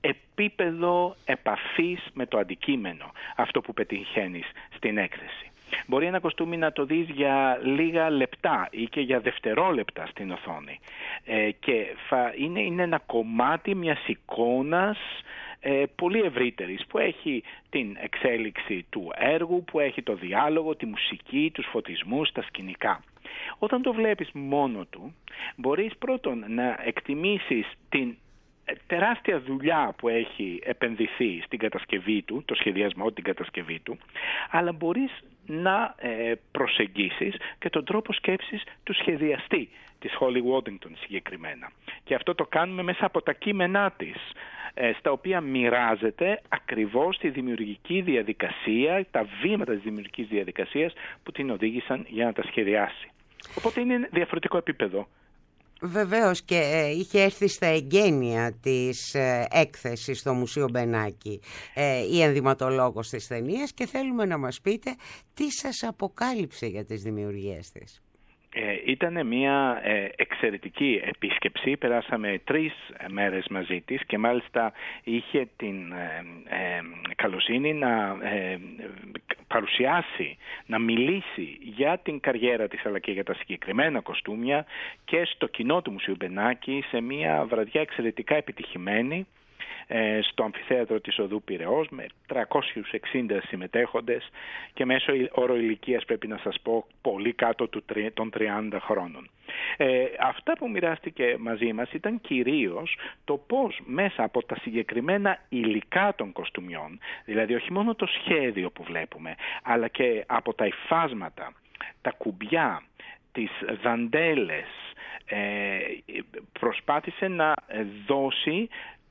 επίπεδο επαφής με το αντικείμενο, αυτό που πετυχαίνεις στην έκθεση. Μπορεί ένα κοστούμι να το δεις για λίγα λεπτά ή και για δευτερόλεπτα στην οθόνη ε, και θα είναι, είναι ένα κομμάτι μιας εικόνας ε, πολύ ευρύτερης, που έχει την εξέλιξη του έργου, που έχει το διάλογο, τη μουσική, τους φωτισμούς, τα σκηνικά. Όταν το βλέπεις μόνο του, μπορείς πρώτον να εκτιμήσεις την τεράστια δουλειά που έχει επενδυθεί στην κατασκευή του, το σχεδιασμό, την κατασκευή του, αλλά μπορείς να ε, προσεγγίσεις και τον τρόπο σκέψης του σχεδιαστή της Holly Waddington συγκεκριμένα. Και αυτό το κάνουμε μέσα από τα κείμενά της, ε, στα οποία μοιράζεται ακριβώς τη δημιουργική διαδικασία, τα βήματα της δημιουργικής διαδικασίας που την οδήγησαν για να τα σχεδιάσει. Οπότε είναι διαφορετικό επίπεδο. Βεβαίως, και ε, είχε έρθει στα εγγένεια της ε, έκθεσης στο Μουσείο Μπενάκη ε, η ενδυματολόγος της ταινίας και θέλουμε να μας πείτε τι σας αποκάλυψε για τις δημιουργίες της. Ε, ήταν μια ε, εξαιρετική επίσκεψη. Περάσαμε τρεις μέρες μαζί της και μάλιστα είχε την ε, ε, καλοσύνη να ε, παρουσιάσει, να μιλήσει για την καριέρα της αλλά και για τα συγκεκριμένα κοστούμια και στο κοινό του Μουσείου Μπενάκη σε μια βραδιά εξαιρετικά επιτυχημένη στο αμφιθέατρο της Οδού Πειραιώς με τριακόσιους εξήντα συμμετέχοντες και μέσω όρο ηλικίας, πρέπει να σας πω, πολύ κάτω των τριάντα χρόνων. Ε, αυτά που μοιράστηκε μαζί μας ήταν κυρίως το πώς μέσα από τα συγκεκριμένα υλικά των κοστούμιων, δηλαδή όχι μόνο το σχέδιο που βλέπουμε, αλλά και από τα υφάσματα, τα κουμπιά, τις δαντέλες, ε, προσπάθησε να δώσει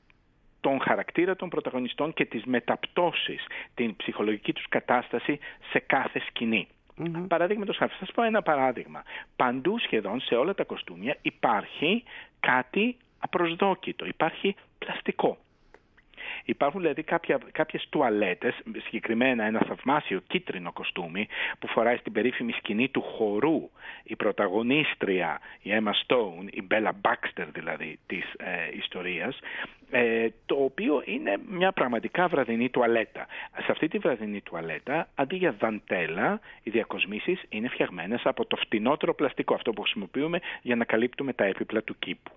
τον χαρακτήρα των πρωταγωνιστών και τις μεταπτώσεις, την ψυχολογική τους κατάσταση σε κάθε σκηνή. Mm-hmm. Παραδείγματος χάρη, θα σας πω ένα παράδειγμα. Παντού σχεδόν σε όλα τα κοστούμια υπάρχει κάτι απροσδόκητο, υπάρχει πλαστικό. Υπάρχουν δηλαδή κάποια, κάποιες τουαλέτες, συγκεκριμένα ένα θαυμάσιο κίτρινο κοστούμι που φοράει στην περίφημη σκηνή του χορού η πρωταγωνίστρια, η Emma Stone, η Bella Baxter δηλαδή της ε, ιστορίας, ε, το οποίο είναι μια πραγματικά βραδινή τουαλέτα. Σε αυτή τη βραδινή τουαλέτα, αντί για δαντέλα, οι διακοσμήσεις είναι φτιαγμένες από το φτηνότερο πλαστικό, αυτό που χρησιμοποιούμε για να καλύπτουμε τα έπιπλα του κήπου.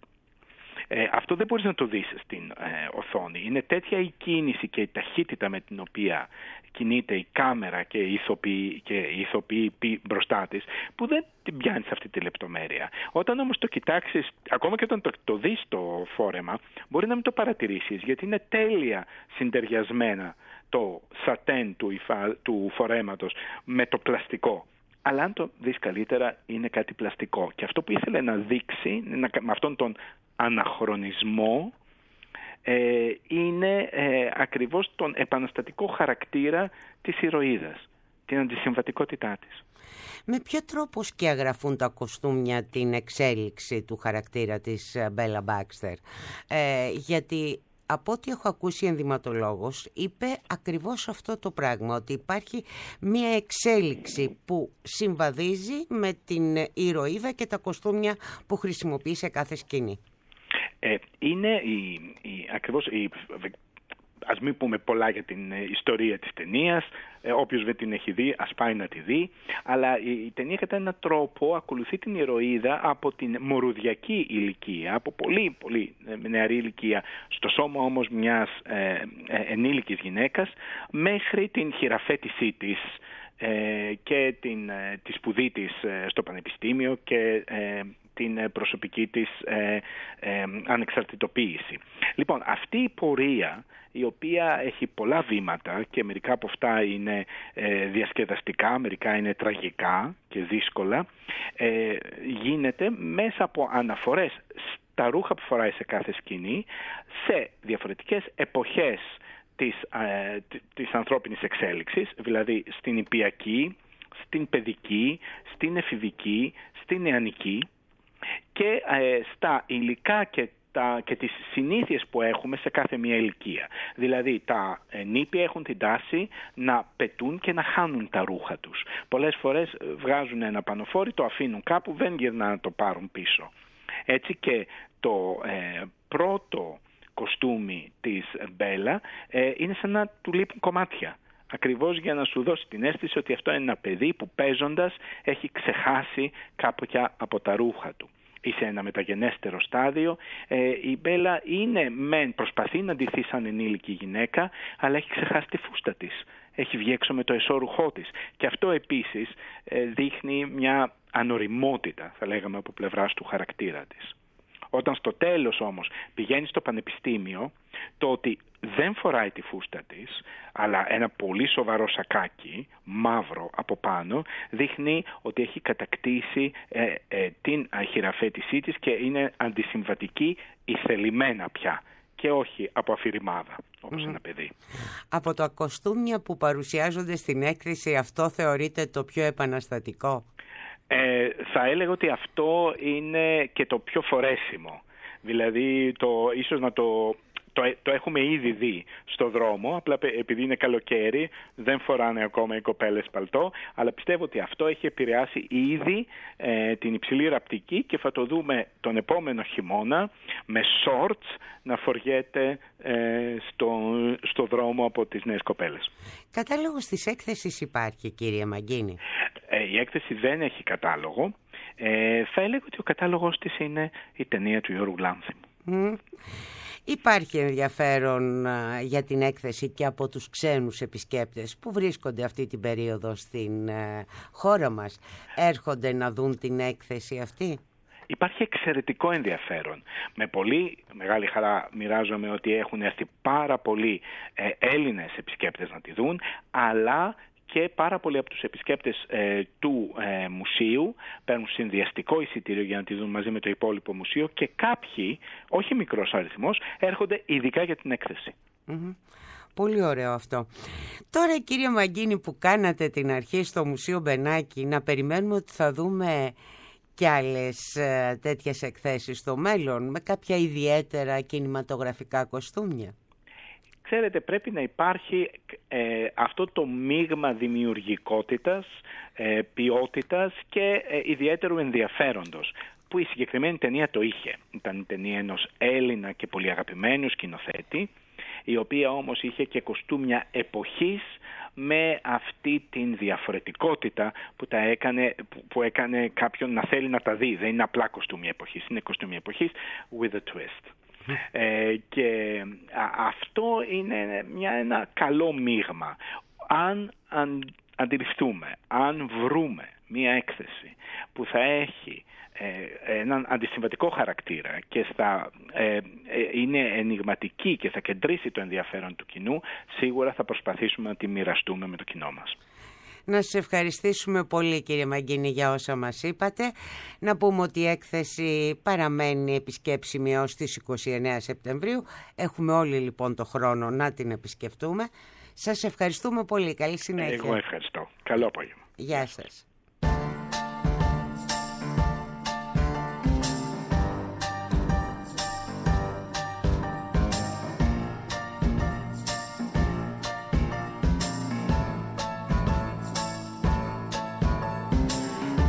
Ε, αυτό δεν μπορείς να το δεις στην ε, οθόνη. Είναι τέτοια η κίνηση και η ταχύτητα με την οποία κινείται η κάμερα και οι ηθοποιοί, και οι ηθοποιοί μπροστά της, που δεν την πιάνεις αυτή τη λεπτομέρεια. Όταν όμως το κοιτάξεις, ακόμα και όταν το, το δεις το φόρεμα, μπορεί να μην το παρατηρήσεις, γιατί είναι τέλεια συντεριασμένα το σατέν του, υφα, του φορέματος με το πλαστικό. Αλλά αν το δεις καλύτερα, είναι κάτι πλαστικό. Και αυτό που ήθελε να δείξει, με αυτόν τον αναχρονισμό, ε, είναι ε, ακριβώς τον επαναστατικό χαρακτήρα της ηρωίδας, την αντισυμβατικότητά της. Με ποιο τρόπο σκιαγραφούν τα κοστούμια την εξέλιξη του χαρακτήρα της Bella Baxter? Ε, γιατί από ό,τι έχω ακούσει η ενδυματολόγος είπε ακριβώς αυτό το πράγμα, ότι υπάρχει μία εξέλιξη που συμβαδίζει με την ηρωίδα και τα κοστούμια που χρησιμοποιεί σε κάθε σκηνή. Ε, είναι η, η, ακριβώς η, ας μην πούμε πολλά για την ιστορία της ταινίας, ε, όποιος δεν την έχει δει ας πάει να τη δει, αλλά η, η ταινία κατά έναν τρόπο ακολουθεί την ηρωίδα από την μορουδιακή ηλικία, από πολύ πολύ νεαρή ηλικία, στο σώμα όμως μιας ε, ε, ενήλικης γυναίκας, μέχρι την χειραφέτησή της ε, και την, ε, τη σπουδή της ε, στο πανεπιστήμιο και ε, την προσωπική της ε, ε, ανεξαρτητοποίηση. Λοιπόν, αυτή η πορεία, η οποία έχει πολλά βήματα και μερικά από αυτά είναι ε, διασκεδαστικά, μερικά είναι τραγικά και δύσκολα, ε, γίνεται μέσα από αναφορές στα ρούχα που φοράει σε κάθε σκηνή, σε διαφορετικές εποχές της, ε, της ανθρώπινης εξέλιξης, δηλαδή στην νηπιακή, στην παιδική, στην εφηβική, στην νεανική, και ε, στα υλικά και, τα, και τις συνήθειες που έχουμε σε κάθε μία ηλικία. Δηλαδή τα ε, νήπια έχουν την τάση να πετούν και να χάνουν τα ρούχα τους. Πολλές φορές βγάζουν ένα πανοφόρι, το αφήνουν κάπου, δεν γυρνάνε να το πάρουν πίσω. Έτσι και το ε, πρώτο κοστούμι της Μπέλα ε, είναι σαν να του λείπουν κομμάτια. Ακριβώς για να σου δώσει την αίσθηση ότι αυτό είναι ένα παιδί που παίζοντας έχει ξεχάσει κάποια από τα ρούχα του. Ή σε ένα μεταγενέστερο στάδιο ε, η Μπέλα είναι μεν, προσπαθεί να ντυθεί σαν ενήλικη γυναίκα, αλλά έχει ξεχάσει τη φούστα της. Έχει βγει έξω με το εσώρουχό της. Και αυτό επίσης ε, δείχνει μια ανοριμότητα, θα λέγαμε, από πλευράς του χαρακτήρα της. Όταν στο τέλος όμως πηγαίνει στο πανεπιστήμιο, το ότι δεν φοράει τη φούστα της, αλλά ένα πολύ σοβαρό σακάκι, μαύρο από πάνω, δείχνει ότι έχει κατακτήσει ε, ε, την χειραφέτησή της και είναι αντισυμβατική ηθελημένα πια και όχι από αφηρημάδα, όπως mm. ένα παιδί. Από τα κοστούμια που παρουσιάζονται στην έκθεση, αυτό θεωρείται το πιο επαναστατικό? Ε, θα έλεγα ότι αυτό είναι και το πιο φορέσιμο. Δηλαδή, το, ίσως να το, το, το έχουμε ήδη δει στο δρόμο, απλά επειδή είναι καλοκαίρι δεν φοράνε ακόμα οι κοπέλες παλτό, αλλά πιστεύω ότι αυτό έχει επηρεάσει ήδη ε, την υψηλή ραπτική και θα το δούμε τον επόμενο χειμώνα με shorts να φοριέται ε, στο, στο δρόμο από τις νέες κοπέλες. Κατάλογος της έκθεσης υπάρχει, κύριε Μαγκίνη? Ε, η έκθεση δεν έχει κατάλογο. Ε, θα έλεγα ότι ο κατάλογος της είναι η ταινία του Γιώργου Λάνθιμου. Mm. Υπάρχει ενδιαφέρον α, για την έκθεση και από τους ξένους επισκέπτες που βρίσκονται αυτή την περίοδο στην α, χώρα μας? Έρχονται να δουν την έκθεση αυτή? Υπάρχει εξαιρετικό ενδιαφέρον. Με πολύ μεγάλη χαρά μοιράζομαι ότι έχουν έρθει πάρα πολλοί ε, Έλληνες επισκέπτες να τη δουν, αλλά και πάρα πολλοί από τους επισκέπτες ε, του ε, μουσείου παίρνουν συνδυαστικό εισιτήριο για να τη δουν μαζί με το υπόλοιπο μουσείο και κάποιοι, όχι μικρός αριθμός, έρχονται ειδικά για την έκθεση. Mm-hmm. Πολύ ωραίο αυτό. Τώρα, κύριε Μαγκίνη, που κάνατε την αρχή στο Μουσείο Μπενάκη, να περιμένουμε ότι θα δούμε και άλλες ε, τέτοιες εκθέσεις στο μέλλον με κάποια ιδιαίτερα κινηματογραφικά κοστούμια? Ξέρετε, πρέπει να υπάρχει ε, αυτό το μείγμα δημιουργικότητας, ε, ποιότητας και ε, ιδιαίτερου ενδιαφέροντος, που η συγκεκριμένη ταινία το είχε. Ήταν η ταινία ενός Έλληνα και πολύ αγαπημένου σκηνοθέτη, η οποία όμως είχε και κοστούμια εποχής με αυτή την διαφορετικότητα που, τα έκανε, που, που έκανε κάποιον να θέλει να τα δει. Δεν είναι απλά κοστούμια εποχής, είναι κοστούμια εποχής with a twist. Ε, και α, αυτό είναι μια, ένα καλό μείγμα. Αν, αν αντιληφθούμε, αν βρούμε μια έκθεση που θα έχει ε, έναν αντισυμβατικό χαρακτήρα και θα ε, ε, είναι ενιγματική και θα κεντρήσει το ενδιαφέρον του κοινού, σίγουρα θα προσπαθήσουμε να τη μοιραστούμε με το κοινό μας. Να σας ευχαριστήσουμε πολύ, κύριε Μαγκίνη, για όσα μας είπατε. Να πούμε ότι η έκθεση παραμένει επισκέψιμη έως τις είκοσι εννέα Σεπτεμβρίου. Έχουμε όλοι λοιπόν το χρόνο να την επισκεφτούμε. Σας ευχαριστούμε πολύ. Καλή συνέχεια. Εγώ ευχαριστώ. Καλό απόγευμα. Γεια σας.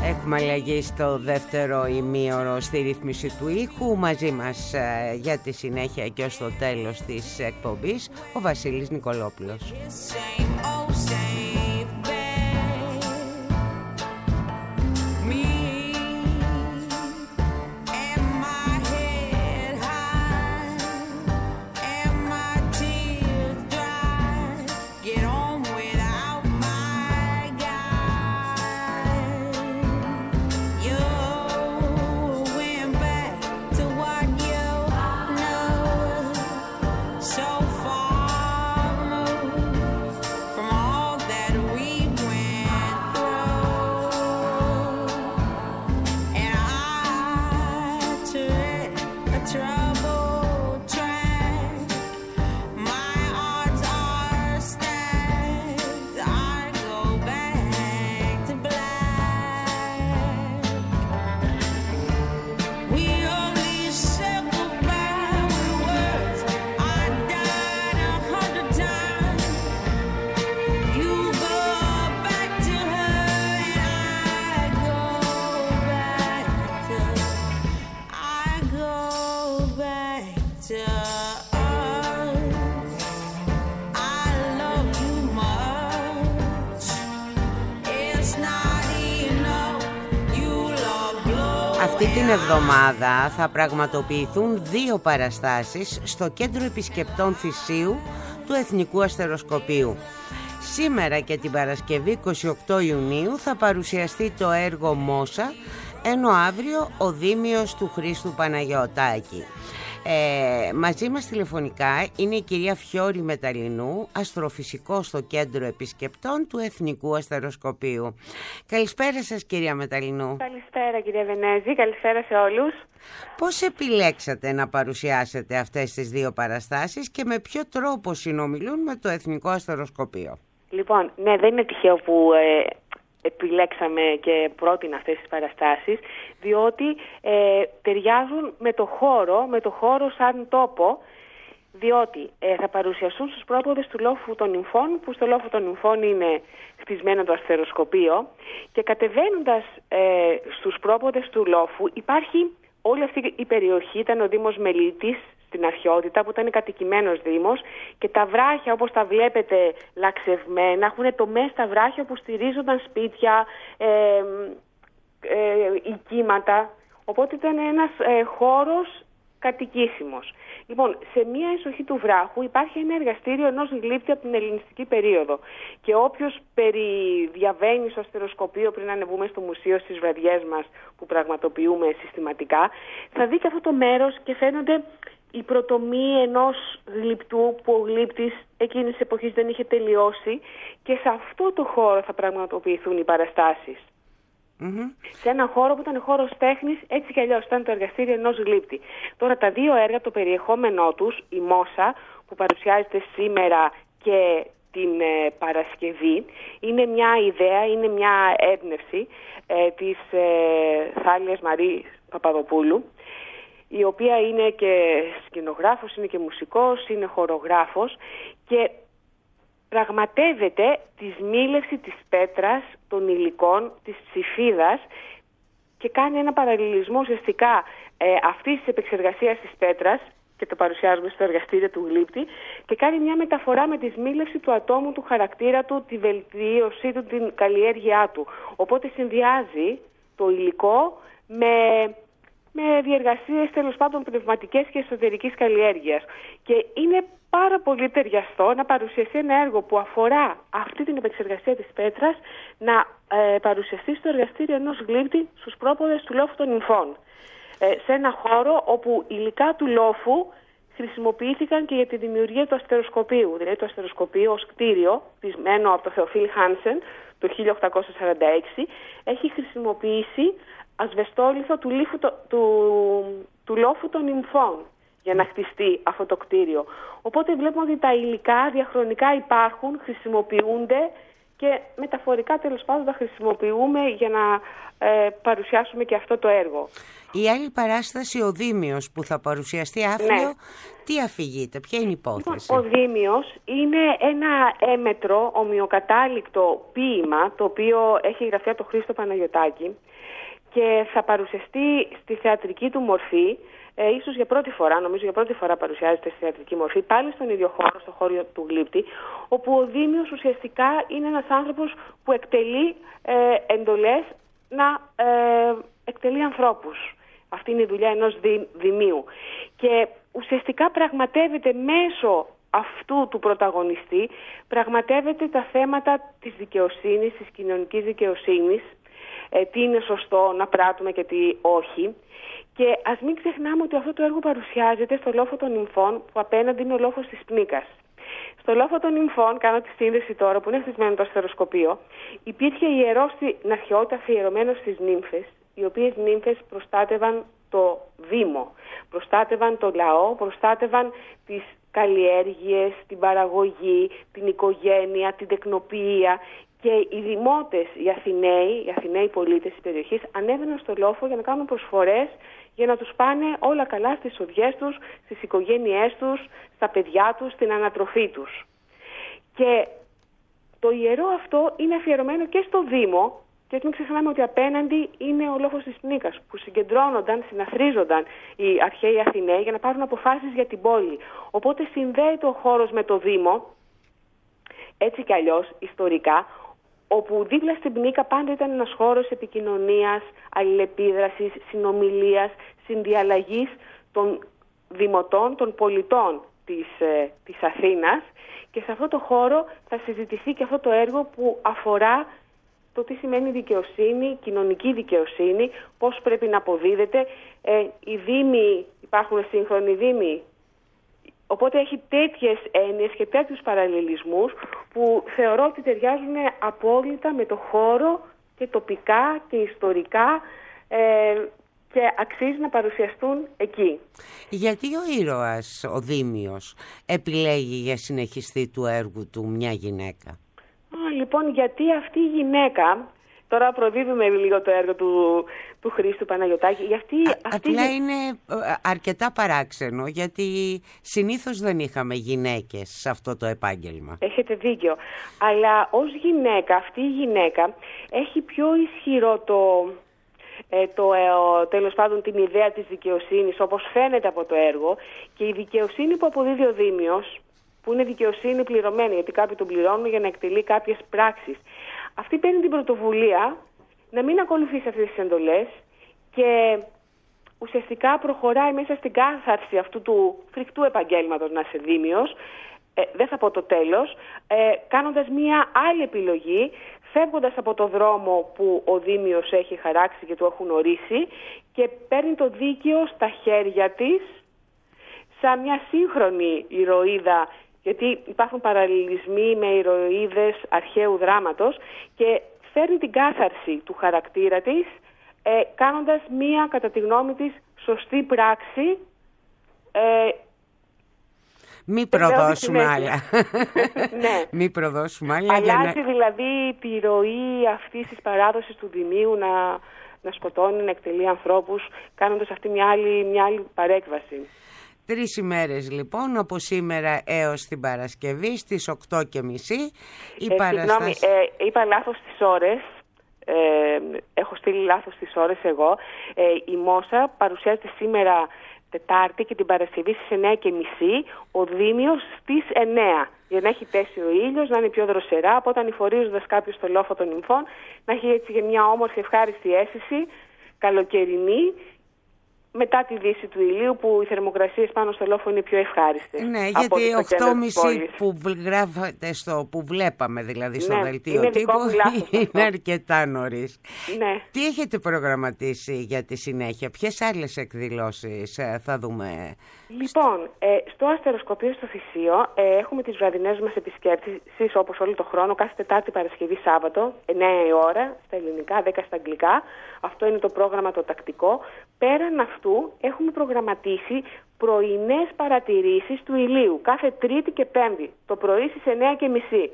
Έχουμε αλλαγή στο δεύτερο ημίωρο στη ρύθμιση του ήχου. Μαζί μας ε, για τη συνέχεια και ως το τέλος της εκπομπής ο Βασίλης Νικολόπουλος. Αυτή την εβδομάδα θα πραγματοποιηθούν δύο παραστάσεις στο Κέντρο Επισκεπτών Θησίου του Εθνικού Αστεροσκοπείου. Σήμερα και την Παρασκευή είκοσι οκτώ Ιουνίου θα παρουσιαστεί το έργο Μόσα, ενώ αύριο ο Δήμιος του Χρήστου Παναγιωτάκη. Ε, μαζί μας τηλεφωνικά είναι η κυρία Φιώρη Μεταλλινού, αστροφυσικό στο Κέντρο Επισκεπτών του Εθνικού Αστεροσκοπείου. Καλησπέρα σας κυρία Μεταλλινού. Καλησπέρα κυρία Βενέζη, καλησπέρα σε όλους. Πώς επιλέξατε να παρουσιάσετε αυτές τις δύο παραστάσεις και με ποιο τρόπο συνομιλούν με το Εθνικό Αστεροσκοπείο? Λοιπόν, ναι, δεν είναι τυχαίο που ε, επιλέξαμε και πρότεινα αυτές τις παραστάσεις, διότι ε, ταιριάζουν με το χώρο, με το χώρο σαν τόπο, διότι ε, θα παρουσιαστούν στους πρόποδες του λόφου των νυμφών, που στο λόφο των νυμφών είναι χτισμένο το αστεροσκοπείο, και κατεβαίνοντας ε, στους πρόποδες του λόφου υπάρχει όλη αυτή η περιοχή, ήταν ο Δήμος Μελίτης στην αρχαιότητα, που ήταν κατοικημένος δήμος, και τα βράχια όπως τα βλέπετε λαξευμένα έχουν τομές στα βράχια που στηρίζονταν σπίτια, ε, ε, οικίματα, οπότε ήταν ένας ε, χώρος κατοικήσιμος. Λοιπόν, σε μία εισοχή του βράχου υπάρχει ένα εργαστήριο ενός γλύπτη από την ελληνιστική περίοδο, και όποιος περιδιαβαίνει στο αστεροσκοπείο πριν ανεβούμε στο μουσείο στις βραδιές μας που πραγματοποιούμε συστηματικά, θα δει και αυτό το μέρος και φαίνονται η πρωτομοίη ενός γλυπτού που ο γλύπτης εκείνης της εποχής δεν είχε τελειώσει, και σε αυτό το χώρο θα πραγματοποιηθούν οι παραστάσεις. Mm-hmm. Σε ένα χώρο που ήταν χώρος τέχνης, έτσι κι αλλιώς ήταν το εργαστήριο ενός γλύπτη. Τώρα τα δύο έργα, το περιεχόμενό τους, η Μόσα που παρουσιάζεται σήμερα και την ε, Παρασκευή, είναι μια ιδέα, είναι μια έμπνευση ε, της ε, Θάλιας Μαρή Παπαδοπούλου, η οποία είναι και σκηνογράφος, είναι και μουσικός, είναι χορογράφος, και πραγματεύεται τη σμήλευση της πέτρας, των υλικών, της ψηφίδας, και κάνει ένα παραλληλισμό ουσιαστικά ε, αυτής της επεξεργασίας της πέτρας, και το παρουσιάζουμε στο εργαστήριο του γλύπτη, και κάνει μια μεταφορά με τη σμήλευση του ατόμου, του χαρακτήρα του, τη βελτίωσή του, την καλλιέργειά του. Οπότε συνδυάζει το υλικό με... με διεργασίες τέλος πάντων πνευματικές και εσωτερικής καλλιέργειας. Και είναι πάρα πολύ ταιριαστό να παρουσιαστεί ένα έργο που αφορά αυτή την επεξεργασία της πέτρας, να ε, παρουσιαστεί στο εργαστήριο ενός γλύπτη στους πρόποδες του λόφου των νυμφών. Ε, σε ένα χώρο όπου υλικά του λόφου χρησιμοποιήθηκαν και για τη δημιουργία του αστεροσκοπείου. Δηλαδή το αστεροσκοπείο ως κτίριο, πεισμένο από τον Θεοφίλ Χάνσεν το χίλια οκτακόσια σαράντα έξι, έχει χρησιμοποιήσει ασβεστόλιθο του, λίφου, του, του, του λόφου των νυμφών για να χτιστεί αυτό το κτίριο. Οπότε βλέπουμε ότι τα υλικά διαχρονικά υπάρχουν, χρησιμοποιούνται και μεταφορικά τέλος πάντων τα χρησιμοποιούμε για να ε, παρουσιάσουμε και αυτό το έργο. Η άλλη παράσταση, ο Δήμιος, που θα παρουσιαστεί αύριο, ναι. Τι αφηγείται, ποια είναι η υπόθεση? Ο Δήμιος είναι ένα έμετρο, ομοιοκατάληκτο ποίημα, το οποίο έχει γραφεί από τον Χρήστο Παναγιωτάκη και θα παρουσιαστεί στη θεατρική του μορφή, ε, ίσως για πρώτη φορά, νομίζω για πρώτη φορά παρουσιάζεται στη θεατρική μορφή, πάλι στον ίδιο χώρο, στο χώρο του Γλύπτη, όπου ο Δήμιος ουσιαστικά είναι ένας άνθρωπος που εκτελεί ε, εντολές να ε, εκτελεί ανθρώπους. Αυτή είναι η δουλειά ενός δη, δημίου. Και ουσιαστικά πραγματεύεται μέσω αυτού του πρωταγωνιστή, πραγματεύεται τα θέματα της δικαιοσύνης, της κοινωνικής δικαιοσύνης, ε, τι είναι σωστό να πράττουμε και τι όχι. Και ας μην ξεχνάμε ότι αυτό το έργο παρουσιάζεται στο λόφο των Νυμφών, που απέναντι είναι ο λόφος της Πνίκας. Στο λόφο των Νυμφών, κάνω τη σύνδεση τώρα που είναι χτισμένο το αστεροσκοπείο, υπήρχε ιερός στην αρχαιότητα αφιερωμένος στις νύμφες, οι οποίες νύμφες προστάτευαν το Δήμο, προστάτευαν το λαό, προστάτευαν τις καλλιέργειες, την παραγωγή, την οικογένεια, την τεκνοποιία, και οι δημότες, οι Αθηναίοι, οι Αθηναίοι πολίτες της περιοχής ανέβαιναν στο λόφο για να κάνουν προσφορές, για να τους πάνε όλα καλά στις οδιές τους, στις οικογένειές τους, στα παιδιά τους, στην ανατροφή τους. Και το ιερό αυτό είναι αφιερωμένο και στο Δήμο, και μην ξεχνάμε ότι απέναντι είναι ο λόφος της Πνίκας, που συγκεντρώνονταν, συναθρίζονταν οι αρχαίοι Αθηναίοι για να πάρουν αποφάσεις για την πόλη. Οπότε συνδέεται ο χώρος με το Δήμο, έτσι κι αλλιώς, ιστορικά, όπου δίπλα στην Πνίκα πάντα ήταν ένας χώρος επικοινωνίας, αλληλεπίδρασης, συνομιλίας, συνδιαλλαγής των δημοτών, των πολιτών της, ε, της Αθήνας, και σε αυτό το χώρο θα συζητηθεί και αυτό το έργο που αφορά το τι σημαίνει δικαιοσύνη, κοινωνική δικαιοσύνη, πώς πρέπει να αποδίδεται. Ε, οι δήμοι, υπάρχουν σύγχρονοι δήμοι, οπότε έχει τέτοιες έννοιες και τέτοιους παραλληλισμούς που θεωρώ ότι ταιριάζουν απόλυτα με το χώρο και τοπικά και ιστορικά ε, και αξίζει να παρουσιαστούν εκεί. Γιατί ο ήρωας, ο Δήμιος, επιλέγει για συνεχιστή του έργου του μια γυναίκα? Α, λοιπόν, γιατί αυτή η γυναίκα, τώρα προδίδουμε λίγο το έργο του, του Χρήστου Παναγιωτάκη, γιατί αυτή... Απλά είναι αρκετά παράξενο, γιατί συνήθως δεν είχαμε γυναίκες σε αυτό το επάγγελμα. Έχετε δίκιο, αλλά ως γυναίκα, αυτή η γυναίκα έχει πιο ισχυρό το... Ε, το, ε, τέλος πάντων την ιδέα της δικαιοσύνης, όπως φαίνεται από το έργο, και η δικαιοσύνη που αποδίδει ο Δήμιος, που είναι δικαιοσύνη πληρωμένη, γιατί κάποιοι τον πληρώνουν για να εκτελεί κάποιες πράξεις. Αυτή παίρνει την πρωτοβουλία να μην ακολουθήσει αυτές τις εντολές και ουσιαστικά προχωράει μέσα στην κάθαρση αυτού του φρικτού επαγγέλματος να είσαι Δήμιος, ε, δεν θα πω το τέλος, ε, κάνοντας μία άλλη επιλογή, φεύγοντας από το δρόμο που ο Δήμιος έχει χαράξει και του έχουν ορίσει, και παίρνει το δίκαιο στα χέρια της σαν μια σύγχρονη ηρωίδα, γιατί υπάρχουν παραλληλισμοί με ηρωίδες αρχαίου δράματος, και φέρνει την κάθαρση του χαρακτήρα της, ε, κάνοντας μία, κατά τη γνώμη της, σωστή πράξη. Ε, Μην προδώσουμε άλλα. Ναι. Μην προδώσουμε άλλα. Αλλάζει να... δηλαδή τη ροή αυτής της παράδοσης του Δημίου να, να σκοτώνει, να εκτελεί ανθρώπους, κάνοντας αυτή μια άλλη, μια άλλη παρέκβαση. Τρεις ημέρες λοιπόν, από σήμερα έως την Παρασκευή στις οκτώ και μισή. Η ε, παραστάση... Συγγνώμη, ε, είπα λάθος τις ώρες. Ε, έχω στείλει λάθος τις ώρες εγώ. Ε, η Μόσα παρουσιάζεται σήμερα Τετάρτη και την Παρασκευή στις εννιά και μισή, ο Δήμιος στις εννιά. Για να έχει πέσει ο ήλιος, να είναι πιο δροσερά, από όταν υφορίζοντας κάποιος στο λόφο των Νυμφών, να έχει έτσι μια όμορφη ευχάριστη αίσθηση, καλοκαιρινή, μετά τη δύση του ηλίου, που οι θερμοκρασίες πάνω στο λόφο είναι πιο ευχάριστες. Ναι, γιατί οκτώ και μισή που, στο, που βλέπαμε δηλαδή στο ναι, δελτίο τύπου είναι αρκετά νωρίς. Ναι. Τι έχετε προγραμματίσει για τη συνέχεια, ποιες άλλες εκδηλώσεις θα δούμε? Λοιπόν, ε, στο αστεροσκοπείο στο Θησίο ε, έχουμε τις βραδινές μας επισκέψεις, όπως όλο το χρόνο, κάθε Τετάρτη, Παρασκευή, Σάββατο, εννιά η ώρα στα ελληνικά, δέκα στα αγγλικά. Αυτό είναι το πρόγραμμα το τακτικό. Πέραν αυτού έχουμε προγραμματίσει πρωινές παρατηρήσεις του ηλίου κάθε Τρίτη και Πέμπτη, το πρωί στις εννιά και μισή.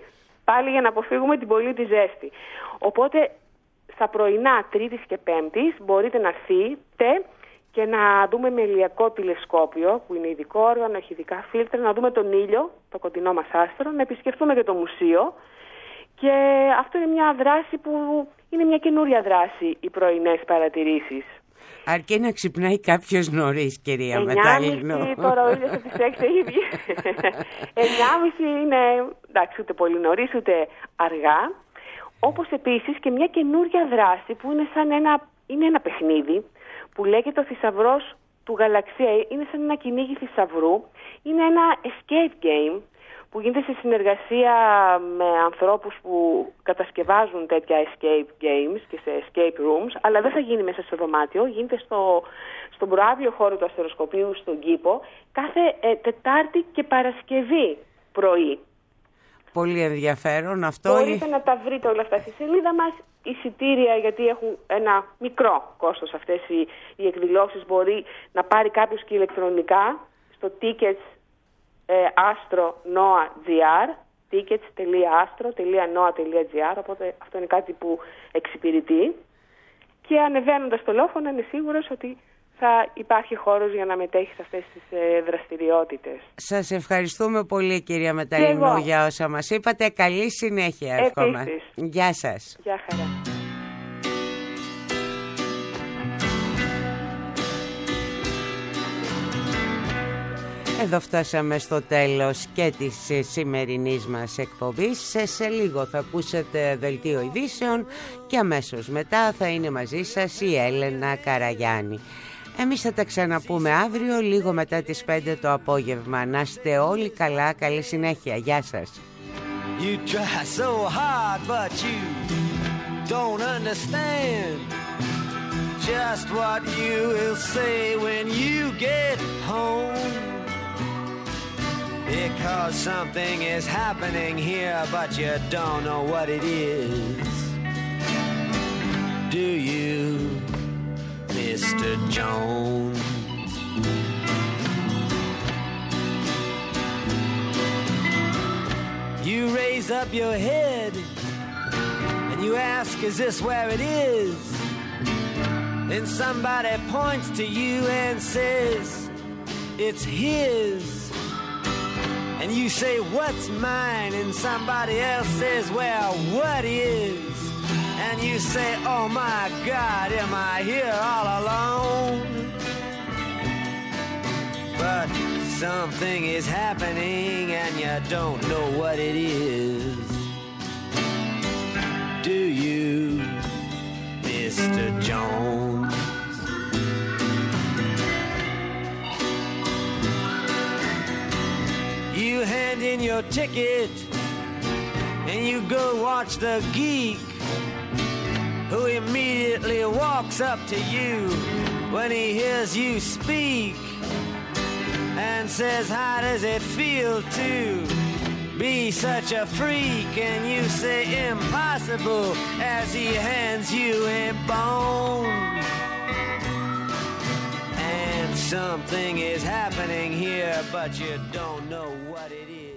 πάλι για να αποφύγουμε την πολύ τη ζέστη. Οπότε στα πρωινά Τρίτης και Πέμπτης μπορείτε να έρθετε και να δούμε με ηλιακό τηλεσκόπιο, που είναι ειδικό όργανο, έχει ειδικά φίλτρα, να δούμε τον ήλιο, το κοντινό μας άστρο, να επισκεφτούμε και το μουσείο. Και αυτό είναι μια δράση που είναι μια καινούρια δράση, οι πρωινές παρατηρήσεις. Αρκεί να ξυπνάει κάποιος νωρίς, κυρία Μετάλλινο. εννιά και μισή τώρα ο ήλιος από τις έξι έχει βγει. εννιά και μισή είναι, εντάξει, ούτε πολύ νωρίς ούτε αργά. Όπως επίσης και μια καινούρια δράση που είναι σαν ένα, είναι ένα παιχνίδι που λέγεται ο θησαυρός του γαλαξία. Είναι σαν ένα κυνήγι θησαυρού. Είναι ένα escape game που γίνεται σε συνεργασία με ανθρώπους που κατασκευάζουν τέτοια escape games και σε escape rooms, αλλά δεν θα γίνει μέσα στο δωμάτιο, γίνεται στο, στον προαύλιο χώρο του αστεροσκοπείου στον κήπο κάθε ε, Τετάρτη και Παρασκευή πρωί. Πολύ ενδιαφέρον αυτό. Μπορείτε να τα βρείτε όλα αυτά στη σελίδα μας. Εισιτήρια, γιατί έχουν ένα μικρό κόστος αυτές οι, οι εκδηλώσεις, μπορεί να πάρει κάποιος και ηλεκτρονικά στο tickets άστρο νόα τζι αρ, tickets τελεία άστρο τελεία νόα τελεία τζι αρ, οπότε αυτό είναι κάτι που εξυπηρετεί, και ανεβαίνοντας το λόφο να είναι σίγουρος ότι θα υπάρχει χώρος για να μετέχει σε αυτές τις ε, δραστηριότητες. Σας ευχαριστούμε πολύ, κυρία Μεταλλινού, για όσα μας είπατε. Καλή συνέχεια, εύχομαι. Επίσης. Γεια σας. Γεια χαρά. Εδώ φτάσαμε στο τέλος και της σημερινής μας εκπομπής. Σε λίγο θα ακούσετε δελτίο ειδήσεων και αμέσως μετά θα είναι μαζί σας η Έλενα Καραγιάννη. Εμείς θα τα ξαναπούμε αύριο λίγο μετά τις πέντε το απόγευμα. Να είστε όλοι καλά, καλή συνέχεια. Γεια σας. You try so hard but you don't understand just what you will say when you get home. Because something is happening here, but you don't know what it is. Do you, Mister Jones? You raise up your head and you ask, is this where it is? Then somebody points to you and says, it's his. And you say, what's mine? And somebody else says, well, what is? And you say, oh my God, am I here all alone? But something is happening and you don't know what it is. Do you, Mister Jones? You hand in your ticket and you go watch the geek, who immediately walks up to you when he hears you speak and says, how does it feel to be such a freak? And you say, impossible, as he hands you a bone. Something is happening here, but you don't know what it is.